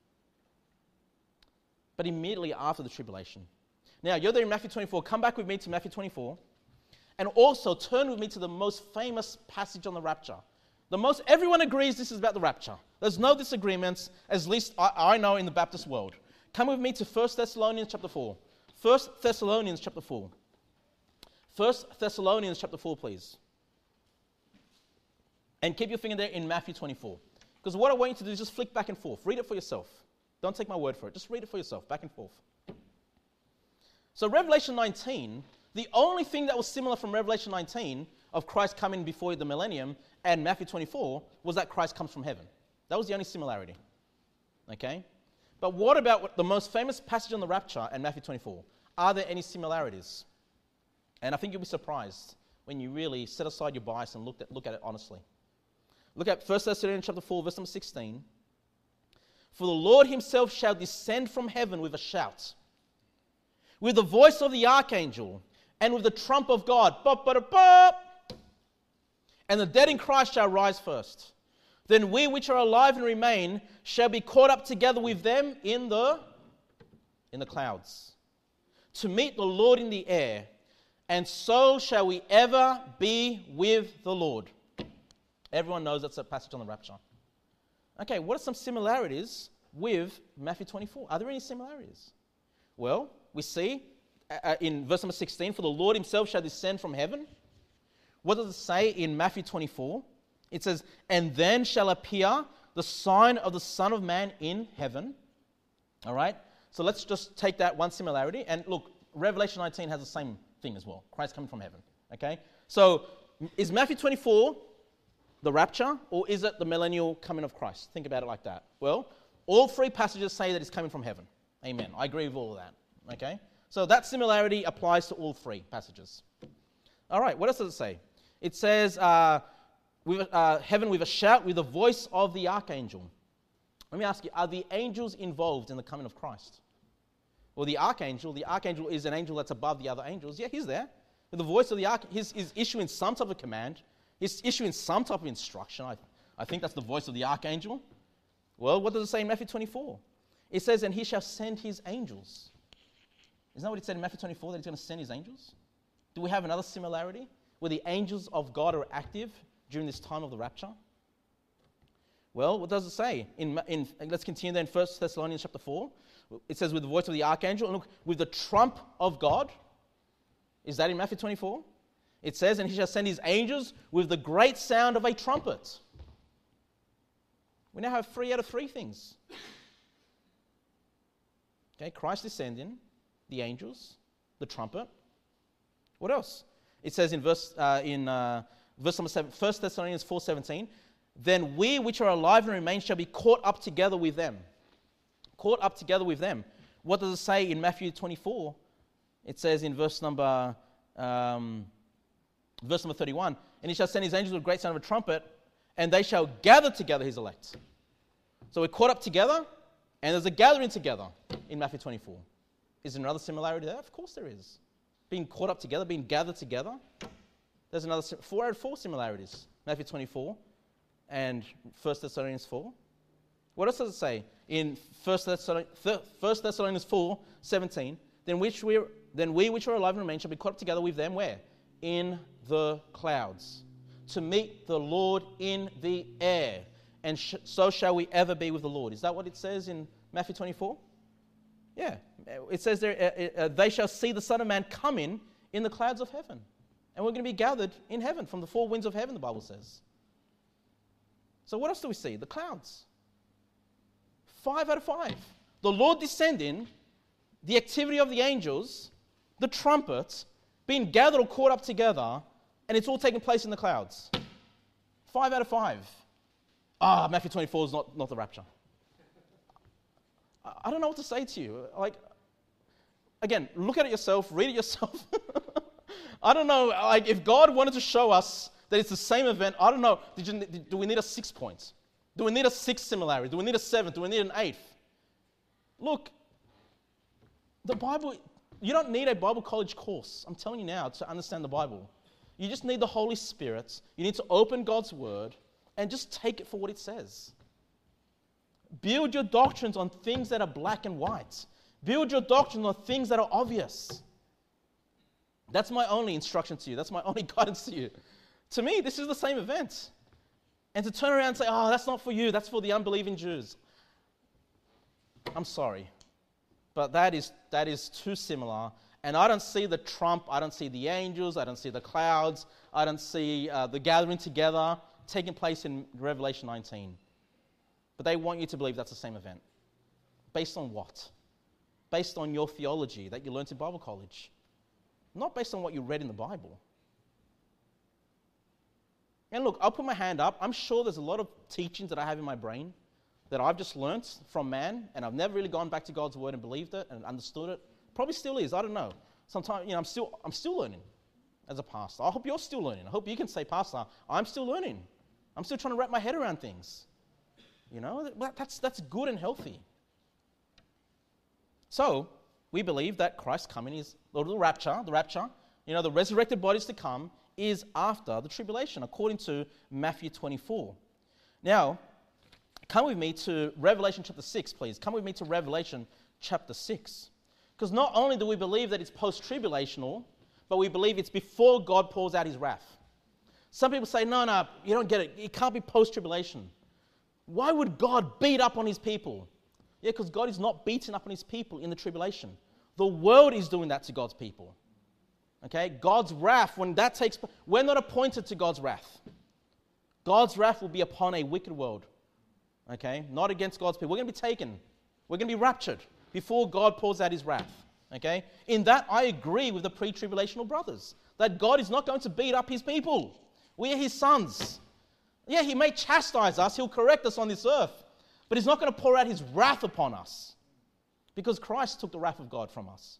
But immediately after the tribulation. Now, you're there in Matthew twenty-four. Come back with me to Matthew twenty-four. And also turn with me to the most famous passage on the rapture. The most, everyone agrees this is about the rapture. There's no disagreements, as least I, I know in the Baptist world. Come with me to First Thessalonians chapter four. First Thessalonians chapter four. First Thessalonians chapter four, please. And keep your finger there in Matthew twenty-four. Because what I want you to do is just flick back and forth. Read it for yourself. Don't take my word for it. Just read it for yourself, back and forth. So Revelation nineteen, the only thing that was similar from Revelation nineteen of Christ coming before the millennium and Matthew twenty-four was that Christ comes from heaven. That was the only similarity. Okay? But what about what the most famous passage on the rapture and Matthew twenty-four? Are there any similarities? And I think you'll be surprised when you really set aside your bias and look at, look at it honestly. Look at First Thessalonians chapter four, verse number sixteen. For the Lord himself shall descend from heaven with a shout, with the voice of the archangel, and with the trump of God. Bop, bop, bop. And the dead in Christ shall rise first. Then we which are alive and remain shall be caught up together with them in the, in the clouds, to meet the Lord in the air. And so shall we ever be with the Lord. Everyone knows that's a passage on the rapture. Okay, what are some similarities with Matthew twenty-four? Are there any similarities? Well, we see uh, in verse number sixteen, for the Lord himself shall descend from heaven. What does it say in Matthew twenty-four? It says, and then shall appear the sign of the Son of Man in heaven. All right? So let's just take that one similarity. And look, Revelation nineteen has the same thing as well. Christ coming from heaven. Okay? So is Matthew twenty-four the rapture, or is it the millennial coming of Christ? Think about it like that. Well, all three passages say that he's coming from heaven. Amen. I agree with all of that. Okay? So that similarity applies to all three passages. All right, what else does it say? It says, uh, with, uh, heaven with a shout, with the voice of the archangel. Let me ask you, are the angels involved in the coming of Christ? Well, the archangel, the archangel is an angel that's above the other angels. Yeah, he's there. With the voice of the archangel, he's, he's issuing some type of command. He's issuing some type of instruction. I, I think that's the voice of the archangel. Well, what does it say in Matthew twenty-four? It says, and he shall send his angels. Isn't that what it said in Matthew twenty-four, that he's going to send his angels? Do we have another similarity where the angels of God are active during this time of the rapture? Well, what does it say? In, in, let's continue then in First Thessalonians chapter four. It says, with the voice of the archangel, and look, with the trump of God. Is that in Matthew twenty-four? It says, and he shall send his angels with the great sound of a trumpet. We now have three out of three things. Okay, Christ descending, the angels, the trumpet. What else? It says in verse uh, in uh, verse number seven, First Thessalonians four seventeen, then we which are alive and remain shall be caught up together with them. Caught up together with them. What does it say in Matthew twenty-four? It says in verse number um, verse number thirty-one, and he shall send his angels with a great sound of a trumpet, and they shall gather together his elect. So we're caught up together, and there's a gathering together in Matthew twenty-four. Is there another similarity there? Of course there is. Being caught up together, being gathered together. There's another four out of four similarities. Matthew twenty-four and First Thessalonians four. What else does it say in First Thessalonians four seventeen? Then which we then we which are alive and remain shall be caught up together with them where? In the clouds, to meet the Lord in the air, and sh- so shall we ever be with the Lord. Is that what it says in Matthew twenty-four? Yeah, It says there, uh, uh, they shall see the Son of Man coming in the clouds of heaven. And we're going to be gathered in heaven from the four winds of heaven, the Bible says. So what else do we see? The clouds. Five out of five. The Lord descending, the activity of the angels, the trumpet, being gathered or caught up together, and it's all taking place in the clouds. Five out of five. Ah, Matthew twenty-four is not, not the rapture. I, I don't know what to say to you. Like, again, look at it yourself, read it yourself. I don't know, like, if God wanted to show us that it's the same event, I don't know, did you, do we need a six points? Do we need a sixth similarity? Do we need a seventh? Do we need an eighth? Look, the Bible, you don't need a Bible college course, I'm telling you now, to understand the Bible. You just need the Holy Spirit. You need to open God's Word and just take it for what it says. Build your doctrines on things that are black and white. Build your doctrines on things that are obvious. That's my only instruction to you. That's my only guidance to you. To me, this is the same event. And to turn around and say, oh, that's not for you, that's for the unbelieving Jews. I'm sorry. But that is that is too similar. And I don't see the trump, I don't see the angels, I don't see the clouds, I don't see uh, the gathering together taking place in Revelation nineteen. But they want you to believe that's the same event. Based on what? Based on your theology that you learned in Bible college. Not based on what you read in the Bible. And look, I'll put my hand up. I'm sure there's a lot of teachings that I have in my brain that I've just learnt from man, and I've never really gone back to God's Word and believed it and understood it. Probably still is. I don't know. Sometimes, you know, I'm still, I'm still learning as a pastor. I hope you're still learning. I hope you can say, Pastor, I'm still learning. I'm still trying to wrap my head around things. You know, that's that's good and healthy. So we believe that Christ's coming is or the rapture. The rapture, you know, the resurrected bodies to come is after the tribulation, according to Matthew twenty-four. Now, come with me to Revelation chapter six, please. Come with me to Revelation chapter six. Because not only do we believe that it's post-tribulational, but we believe it's before God pours out his wrath. Some people say, no, no, you don't get it. It can't be post-tribulation. Why would God beat up on his people? Yeah, because God is not beating up on his people in the tribulation. The world is doing that to God's people. Okay, God's wrath, when that takes place, we're not appointed to God's wrath. God's wrath will be upon a wicked world. Okay, not against God's people. We're going to be taken. We're going to be raptured before God pours out his wrath. Okay, in that I agree with the pre-tribulational brothers, that God is not going to beat up his people. We are his sons. Yeah, he may chastise us, he'll correct us on this earth, but he's not going to pour out his wrath upon us because Christ took the wrath of God from us.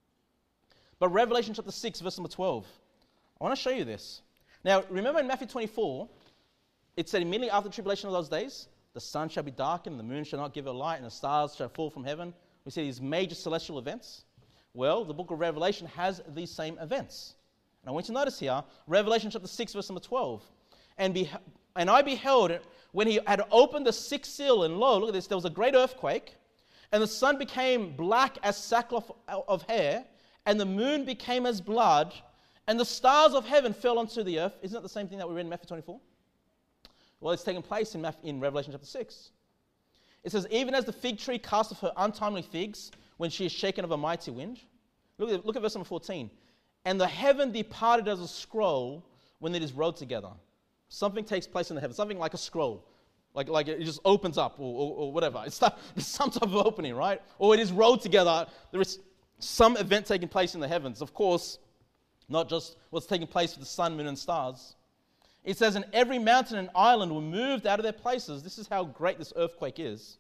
But Revelation chapter six, verse number twelve, I want to show you this. Now, remember in Matthew twenty-four, it said immediately after the tribulation of those days, the sun shall be darkened, the moon shall not give her light, and the stars shall fall from heaven. We see these major celestial events. Well, the book of Revelation has these same events. And I want you to notice here, Revelation chapter six, verse number twelve. And, be, and I beheld it when he had opened the sixth seal, and lo, look at this, there was a great earthquake, and the sun became black as sackcloth of hair, and the moon became as blood, and the stars of heaven fell onto the earth. Isn't that the same thing that we read in Matthew twenty-four? Well, it's taken place in, Matthew, in Revelation chapter six. It says, even as the fig tree casteth her untimely figs when she is shaken of a mighty wind. Look at, look at verse number fourteen. And the heaven departed as a scroll when it is rolled together. Something takes place in the heaven, something like a scroll. Like, like it just opens up or, or, or whatever. It's not, there's some type of opening, right? Or it is rolled together. There is some event taking place in the heavens. Of course, not just what's taking place with the sun, moon, and stars. It says, and every mountain and island were moved out of their places. This is how great this earthquake is.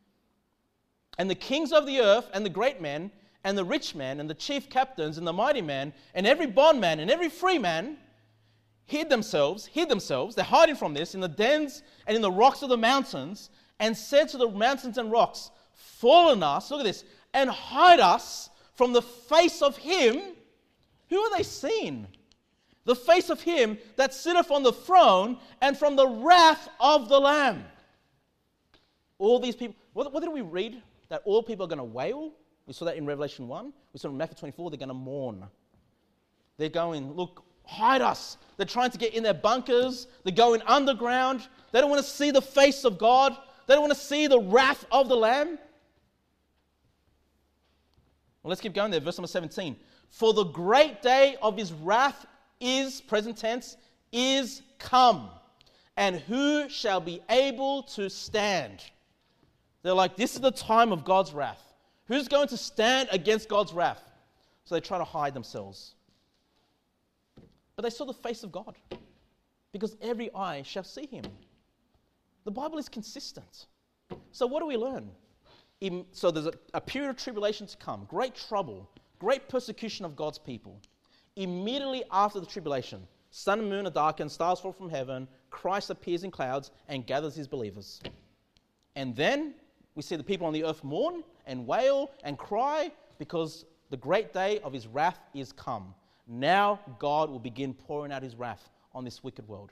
And the kings of the earth and the great men and the rich men and the chief captains and the mighty men and every bondman and every free man hid themselves, hid themselves, they're hiding from this, in the dens and in the rocks of the mountains, and said to the mountains and rocks, fall on us, look at this, and hide us from the face of him. Who are they seeing? The face of him that sitteth on the throne and from the wrath of the Lamb. All these people, what, what did we read? That all people are going to wail. We saw that in Revelation one. We saw in Matthew twenty-four, they're going to mourn. They're going, look, hide us. They're trying to get in their bunkers. They're going underground. They don't want to see the face of God. They don't want to see the wrath of the Lamb. Well, let's keep going there. Verse number seventeen. For the great day of his wrath is, present tense, is come. And who shall be able to stand? They're like, this is the time of God's wrath. Who's going to stand against God's wrath? So they try to hide themselves. But they saw the face of God, because every eye shall see him. The Bible is consistent. So what do we learn? In, so there's a, a period of tribulation to come, great trouble, great persecution of God's people. Immediately after the tribulation, sun and moon are darkened, stars fall from heaven, Christ appears in clouds and gathers his believers. And then we see the people on the earth mourn and wail and cry because the great day of his wrath is come. Now God will begin pouring out his wrath on this wicked world.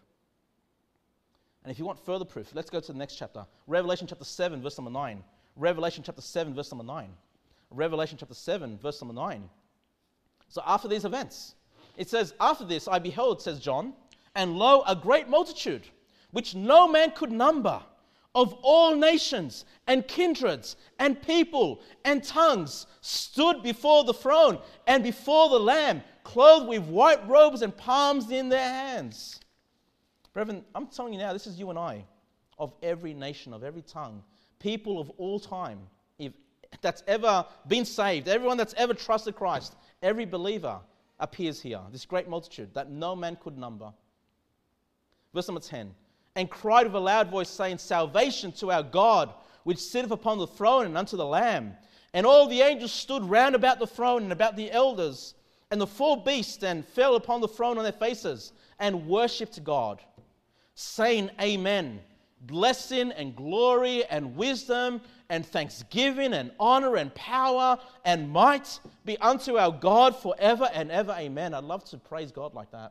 And if you want further proof, let's go to the next chapter. Revelation chapter seven, verse number nine. Revelation chapter seven, verse number nine. Revelation chapter seven, verse number nine. So after these events, it says, after this I beheld, says John, and lo, a great multitude, which no man could number, of all nations and kindreds and people and tongues, stood before the throne and before the Lamb, clothed with white robes and palms in their hands. Brethren, I'm telling you now, this is you and I, of every nation, of every tongue, people of all time, if that's ever been saved, everyone that's ever trusted Christ, every believer appears here, this great multitude that no man could number. Verse number ten. And cried with a loud voice, saying, salvation to our God, which sitteth upon the throne, and unto the Lamb. And all the angels stood round about the throne and about the elders, and the four beasts, and fell upon the throne on their faces, and worshipped God, saying, Amen. Blessing and glory and wisdom and thanksgiving and honor and power and might be unto our God forever and ever. Amen. I'd love to praise God like that.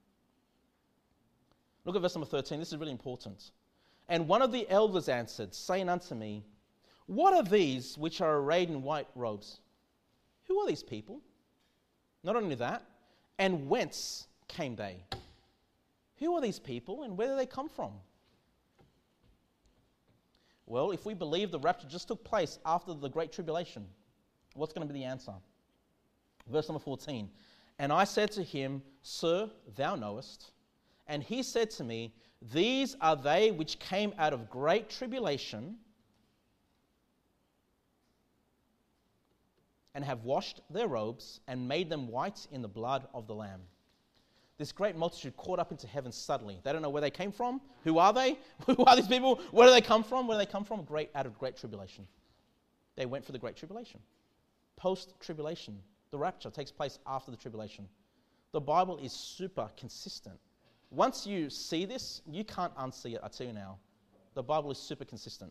Look at verse number thirteen. This is really important. And one of the elders answered, saying unto me, what are these which are arrayed in white robes? Who are these people? Not only that, and whence came they? Who are these people and where do they come from? Well, if we believe the rapture just took place after the Great Tribulation, what's going to be the answer? Verse number fourteen. And I said to him, Sir, thou knowest. And he said to me, these are they which came out of great tribulation and have washed their robes and made them white in the blood of the Lamb. This great multitude caught up into heaven suddenly. They don't know where they came from. Who are they? Who are these people? Where do they come from? Where do they come from? Great, out of great tribulation. They went for the great tribulation. Post-tribulation. The rapture takes place after the tribulation. The Bible is super consistent. Once you see this, you can't unsee it, I tell you now. The Bible is super consistent.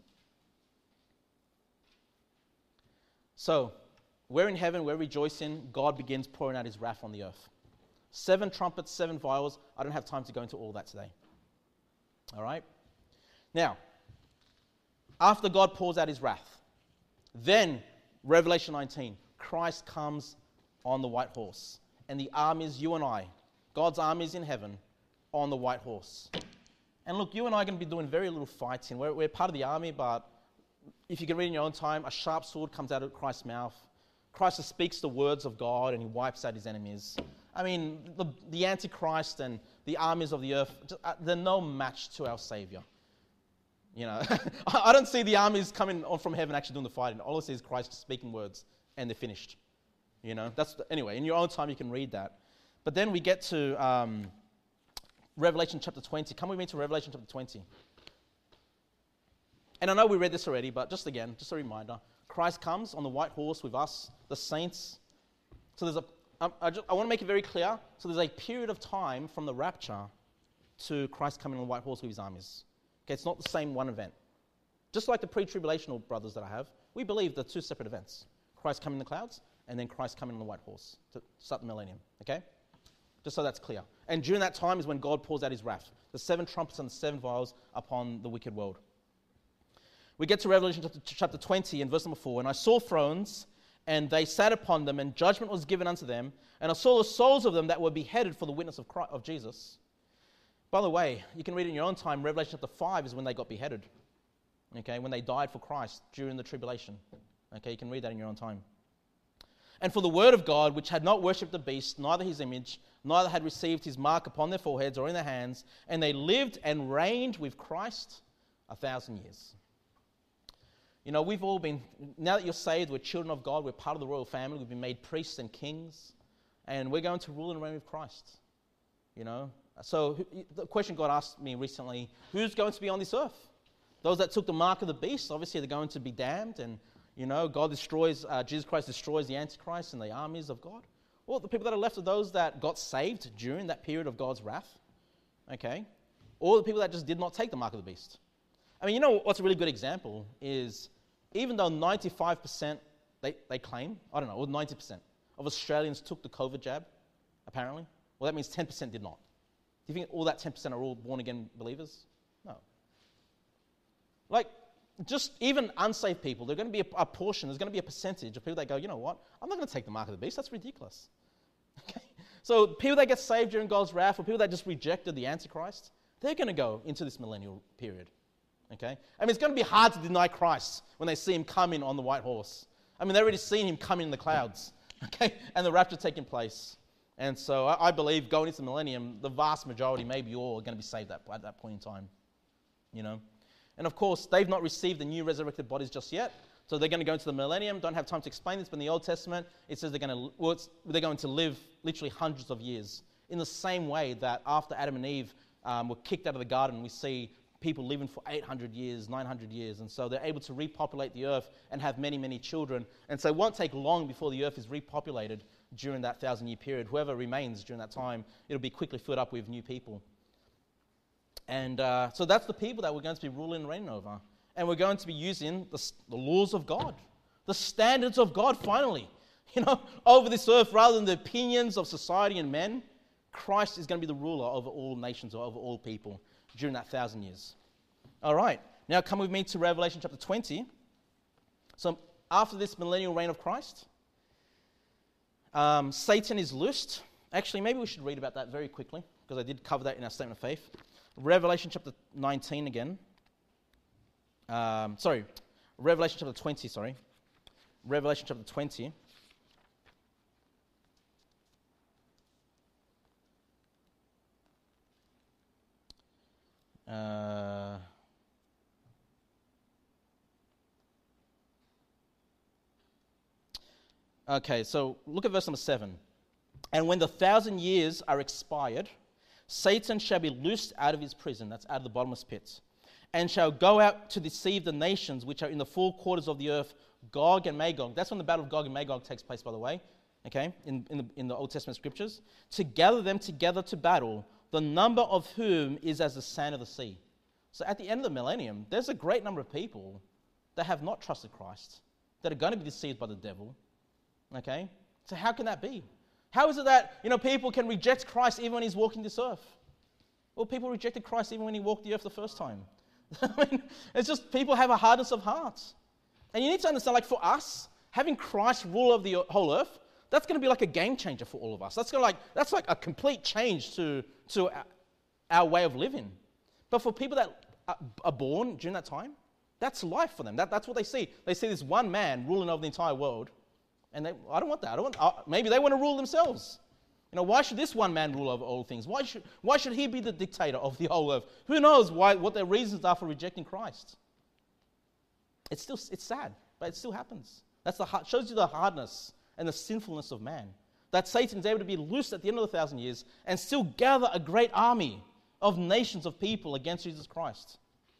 So, we're in heaven, we're rejoicing. God begins pouring out his wrath on the earth. Seven trumpets, seven vials. I don't have time to go into all that today. All right? Now, after God pours out his wrath, then, Revelation nineteen, Christ comes on the white horse. And the armies, you and I, God's armies in heaven, on the white horse. And look, you and I are going to be doing very little fighting. We're, we're part of the army, but if you can read in your own time, a sharp sword comes out of Christ's mouth. Christ speaks the words of God and he wipes out his enemies. I mean, the, the Antichrist and the armies of the earth, they're no match to our Savior. You know, I don't see the armies coming on from heaven actually doing the fighting. All I see is Christ speaking words and they're finished. You know, that's the, anyway, in your own time you can read that. But then we get to um, Revelation chapter twenty. Come with me to Revelation chapter twenty. And I know we read this already, but just again, just a reminder. Christ comes on the white horse with us, the saints. So there's a, um, I, just, I want to make it very clear. So there's a period of time from the rapture to Christ coming on the white horse with his armies. Okay, it's not the same one event. Just like the pre-tribulational brothers that I have, we believe they're two separate events. Christ coming in the clouds, and then Christ coming on the white horse to start the millennium. Okay? Just so that's clear. And during that time is when God pours out his wrath. The seven trumpets and the seven vials upon the wicked world. We get to Revelation chapter twenty and verse number four. And I saw thrones, and they sat upon them, and judgment was given unto them. And I saw the souls of them that were beheaded for the witness of Christ, of Jesus. By the way, you can read in your own time, Revelation chapter five is when they got beheaded. Okay, when they died for Christ during the tribulation. Okay, you can read that in your own time. And for the word of God, which had not worshipped the beast, neither his image, neither had received his mark upon their foreheads or in their hands, and they lived and reigned with Christ a thousand years. You know, we've all been, now that you're saved, we're children of God, we're part of the royal family, we've been made priests and kings, and we're going to rule and reign with Christ. You know, so the question God asked me recently, who's going to be on this earth? Those that took the mark of the beast, obviously they're going to be damned, and, you know, God destroys, uh, Jesus Christ destroys the Antichrist and the armies of God. Or the people that are left are those that got saved during that period of God's wrath, okay? Or the people that just did not take the mark of the beast. I mean, you know what's a really good example is, even though ninety-five percent, they, they claim, I don't know, or ninety percent of Australians took the COVID jab, apparently, well, that means ten percent did not. Do you think all that ten percent are all born-again believers? No. Like, just even unsaved people, there's going to be a, a portion, there's going to be a percentage of people that go, you know what, I'm not going to take the mark of the beast, that's ridiculous. Okay? So people that get saved during God's wrath, or people that just rejected the Antichrist, they're going to go into this millennial period. Okay? I mean, it's going to be hard to deny Christ when they see him coming on the white horse. I mean, they've already seen him coming in the clouds, okay, and the rapture taking place. And so I, I believe going into the millennium, the vast majority, maybe all, are going to be saved at, at that point in time, you know. And of course, they've not received the new resurrected bodies just yet, so they're going to go into the millennium. Don't have time to explain this, but in the Old Testament, it says they're going to, well, it's, they're going to live literally hundreds of years, in the same way that after Adam and Eve um, were kicked out of the garden, we see people living for eight hundred years, nine hundred years, and so they're able to repopulate the earth and have many, many children. And so it won't take long before the earth is repopulated during that thousand-year period. Whoever remains during that time, it'll be quickly filled up with new people. And uh, so that's the people that we're going to be ruling and reigning over. And we're going to be using the, the laws of God, the standards of God, finally, you know, over this earth, rather than the opinions of society and men. Christ is going to be the ruler over all nations, or over all people, during that thousand years. All right, now come with me to Revelation chapter twenty. So after this millennial reign of Christ, um, Satan is loosed. Actually, maybe we should read about that very quickly, because I did cover that in our statement of faith. Revelation chapter nineteen again. Um, sorry, Revelation chapter twenty, sorry. Revelation chapter twenty. Uh, okay, so look at verse number seven. And when the thousand years are expired, Satan shall be loosed out of his prison, that's out of the bottomless pit, and shall go out to deceive the nations which are in the four quarters of the earth, Gog and Magog. That's when the battle of Gog and Magog takes place, by the way, okay, in, in, the, in the Old Testament scriptures. To gather them together to battle, the number of whom is as the sand of the sea. So at the end of the millennium, there's a great number of people that have not trusted Christ, that are going to be deceived by the devil, okay? So how can that be? How is it that, you know, people can reject Christ even when he's walking this earth? Well, people rejected Christ even when he walked the earth the first time. I mean, it's just people have a hardness of heart. And you need to understand, like for us, having Christ rule over the whole earth, that's going to be like a game changer for all of us. That's going to like that's like a complete change to, to our, our way of living. But for people that are, are born during that time, that's life for them. That, that's what they see. They see this one man ruling over the entire world. And they, I don't want that. I don't want, uh, maybe they want to rule themselves. You know, why should this one man rule over all things? Why should, why should he be the dictator of the whole earth? Who knows why, what their reasons are for rejecting Christ? It's still, it's sad, but it still happens. That's the shows you the hardness and the sinfulness of man. That Satan is able to be loosed at the end of the thousand years and still gather a great army of nations of people against Jesus Christ.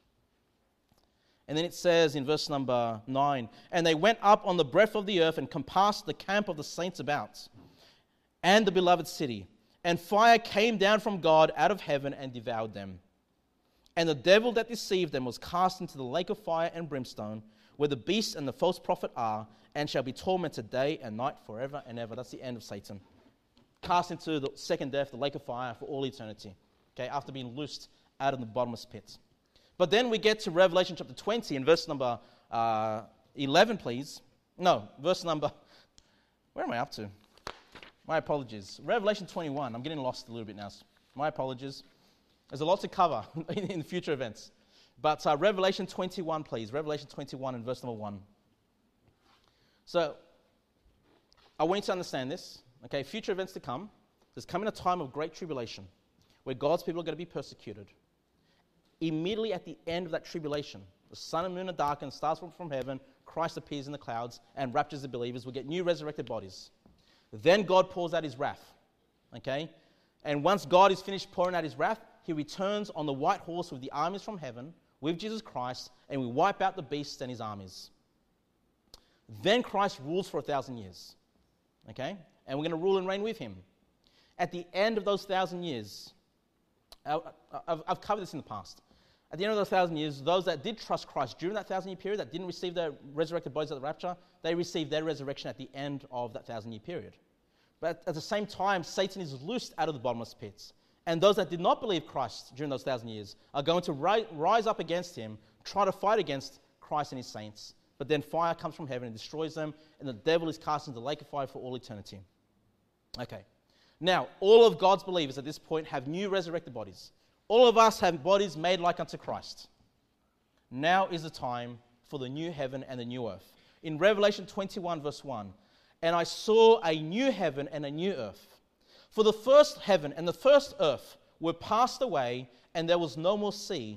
And then it says in verse number nine, and they went up on the breadth of the earth and compassed the camp of the saints about, and the beloved city. And fire came down from God out of heaven and devoured them. And the devil that deceived them was cast into the lake of fire and brimstone, where the beast and the false prophet are, and shall be tormented day and night forever and ever. That's the end of Satan. Cast into the second death, the lake of fire, for all eternity. Okay, after being loosed out of the bottomless pit. But then we get to Revelation chapter twenty, in verse number uh, eleven, please. No, verse number... Where am I up to? My apologies. Revelation twenty-one. I'm getting lost a little bit now. My apologies. There's a lot to cover in, in future events. But uh, Revelation twenty-one, please. Revelation twenty-one and verse number one. So, I want you to understand this. Okay, future events to come. There's coming a time of great tribulation where God's people are going to be persecuted. Immediately at the end of that tribulation, the sun and moon are darkened, stars fall from heaven, Christ appears in the clouds and raptures the believers. We'll get new resurrected bodies. Then God pours out his wrath. Okay? And once God is finished pouring out his wrath, he returns on the white horse with the armies from heaven, with Jesus Christ, and we wipe out the beast and his armies. Then Christ rules for a thousand years. Okay? And we're going to rule and reign with him. At the end of those thousand years, I've, I've covered this in the past. At the end of those thousand years, those that did trust Christ during that thousand year period, that didn't receive their resurrected bodies at the rapture, they received their resurrection at the end of that thousand year period. But at the same time, Satan is loosed out of the bottomless pits. And those that did not believe Christ during those thousand years are going to ri- rise up against him, try to fight against Christ and his saints. But then fire comes from heaven and destroys them, and the devil is cast into the lake of fire for all eternity. Okay. Now, all of God's believers at this point have new resurrected bodies. All of us have bodies made like unto Christ. Now is the time for the new heaven and the new earth. In Revelation twenty-one, verse one, and I saw a new heaven and a new earth. For the first heaven and the first earth were passed away, and there was no more sea.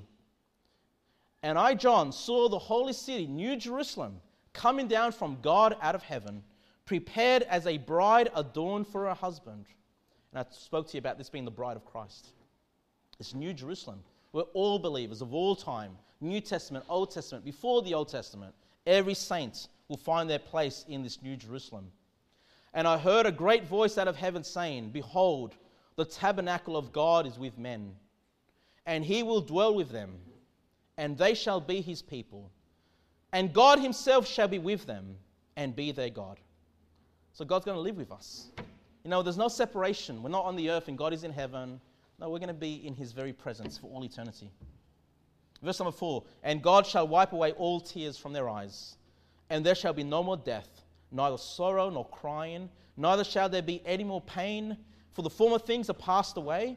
And I, John, saw the holy city, New Jerusalem, coming down from God out of heaven, prepared as a bride adorned for her husband. And I spoke to you about this being the bride of Christ. This New Jerusalem, where all believers of all time, New Testament, Old Testament, before the Old Testament, every saint will find their place in this New Jerusalem. And I heard a great voice out of heaven saying, behold, the tabernacle of God is with men, and he will dwell with them, and they shall be his people. And God himself shall be with them, and be their God. So God's going to live with us. You know, there's no separation. We're not on the earth and God is in heaven. No, we're going to be in his very presence for all eternity. Verse number four, and God shall wipe away all tears from their eyes, and there shall be no more death, neither sorrow nor crying, neither shall there be any more pain, for the former things are passed away.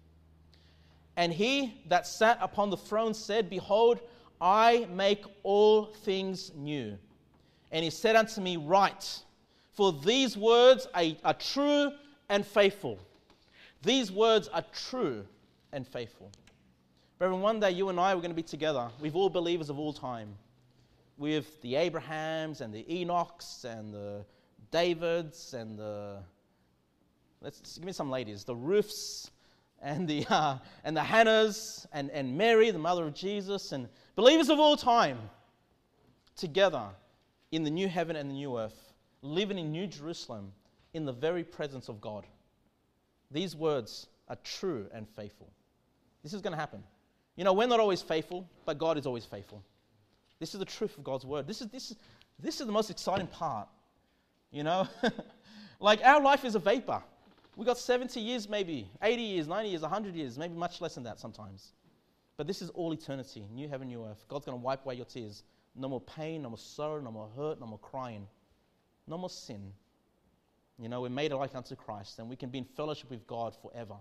And he that sat upon the throne said, behold, I make all things new. And he said unto me, write, for these words are, are true and faithful. These words are true and faithful. Brethren, one day you and I are going to be together with all believers of all time, with the Abrahams and the Enochs and the Davids and the, let's give me some ladies, the Ruths and the uh, and the Hannahs and, and Mary, the mother of Jesus, and believers of all time together in the new heaven and the new earth, living in New Jerusalem in the very presence of God. These words are true and faithful. This is going to happen. You know, we're not always faithful, but God is always faithful. This is the truth of God's word. This is this is this is the most exciting part. You know, like our life is a vapor. We got seventy years, maybe eighty years, ninety years, one hundred years, maybe much less than that sometimes. But this is all eternity, new heaven, new earth. God's going to wipe away your tears. No more pain, no more sorrow, no more hurt, no more crying, no more sin. You know, we're made like unto Christ, and we can be in fellowship with God forever.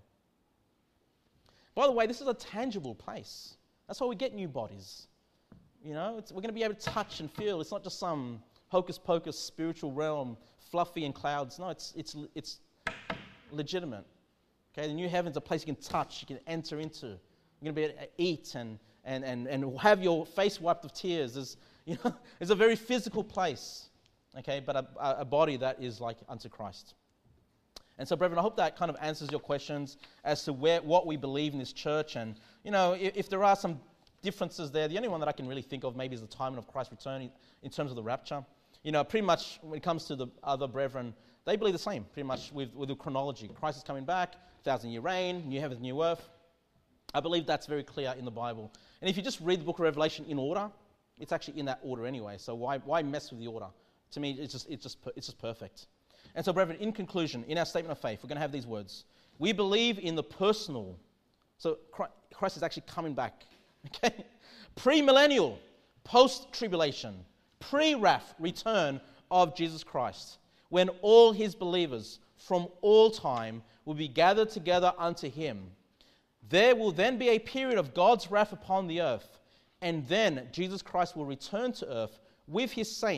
By the way, this is a tangible place. That's why we get new bodies. You know, it's, we're going to be able to touch and feel. It's not just some hocus-pocus spiritual realm, fluffy in clouds. No, it's it's it's legitimate. Okay, the new heaven's a place you can touch, you can enter into. You're going to be able to eat and and and and have your face wiped of tears. There's, you know, it's a very physical place. Okay, but a, a body that is like unto Christ. And so, brethren, I hope that kind of answers your questions as to where what we believe in this church. And, you know, if, if there are some differences there, the only one that I can really think of maybe is the timing of Christ's return in, in terms of the rapture. You know, pretty much when it comes to the other brethren, they believe the same, pretty much with, with the chronology. Christ is coming back, thousand-year reign, new heaven, new earth. I believe that's very clear in the Bible. And if you just read the book of Revelation in order, it's actually in that order anyway. So why why mess with the order? To me, it's just it's just it's just perfect. And so, brethren, in conclusion, in our statement of faith, we're going to have these words. We believe in the personal. So Christ is actually coming back. Okay? Pre-millennial, post-tribulation, pre-wrath return of Jesus Christ, when all his believers from all time will be gathered together unto him. There will then be a period of God's wrath upon the earth, and then Jesus Christ will return to earth with his saints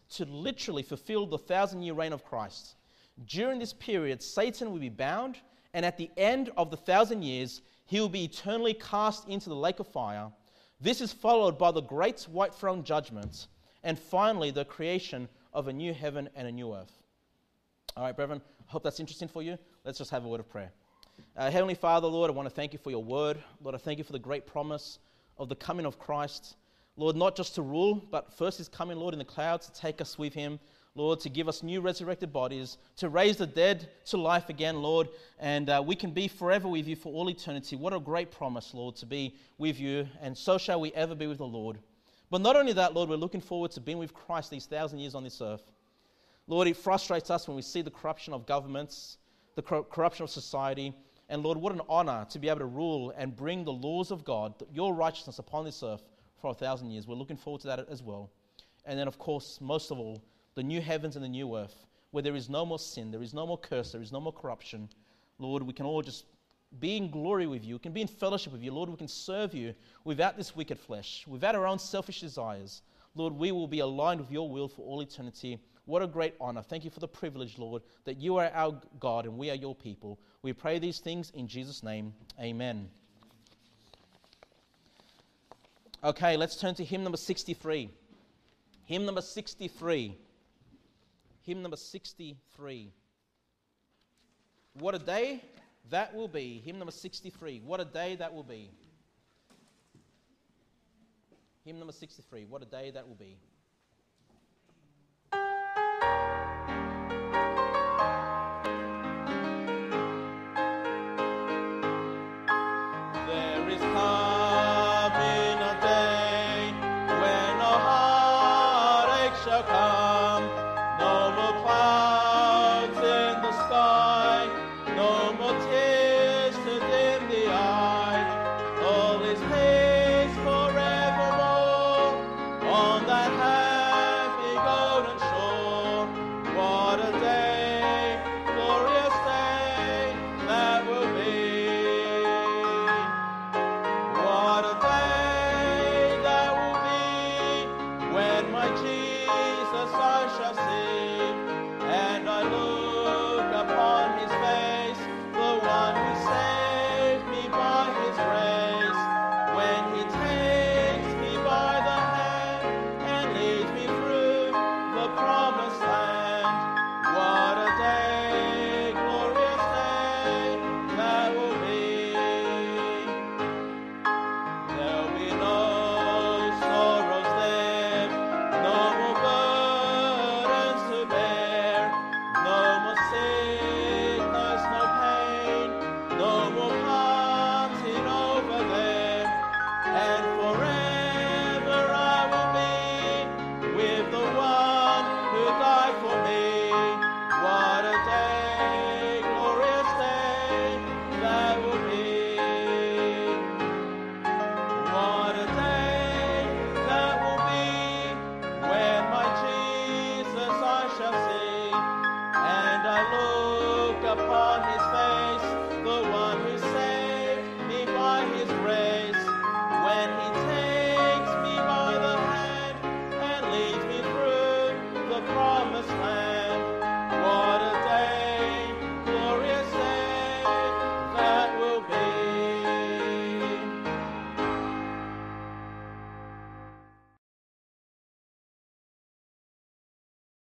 to literally fulfill the thousand-year reign of Christ. During this period, Satan will be bound, and at the end of the thousand years, he will be eternally cast into the lake of fire. This is followed by the great white throne judgment, and finally the creation of a new heaven and a new earth. All right, brethren, I hope that's interesting for you. Let's just have a word of prayer. Uh, Heavenly Father, Lord, I want to thank you for your word. Lord, I thank you for the great promise of the coming of Christ. Lord, not just to rule, but first is coming, Lord, in the clouds to take us with him. Lord, to give us new resurrected bodies, to raise the dead to life again, Lord, and uh, we can be forever with you for all eternity. What a great promise, Lord, to be with you, and so shall we ever be with the Lord. But not only that, Lord, we're looking forward to being with Christ these thousand years on this earth. Lord, it frustrates us when we see the corruption of governments, the cor- corruption of society, and Lord, what an honor to be able to rule and bring the laws of God, your righteousness upon this earth for a thousand years. We're looking forward to that as well. And then, of course, most of all, the new heavens and the new earth, where there is no more sin, there is no more curse, there is no more corruption. Lord, we can all just be in glory with you. We can be in fellowship with you. Lord, we can serve you without this wicked flesh, without our own selfish desires. Lord, we will be aligned with your will for all eternity. What a great honor. Thank you for the privilege, Lord, that you are our God and we are your people. We pray these things in Jesus' name. Amen. Okay, let's turn to hymn number sixty-three. Hymn number sixty-three. Hymn number sixty-three. What a day that will be. Hymn number sixty-three. What a day that will be. Hymn number sixty-three. What a day that will be.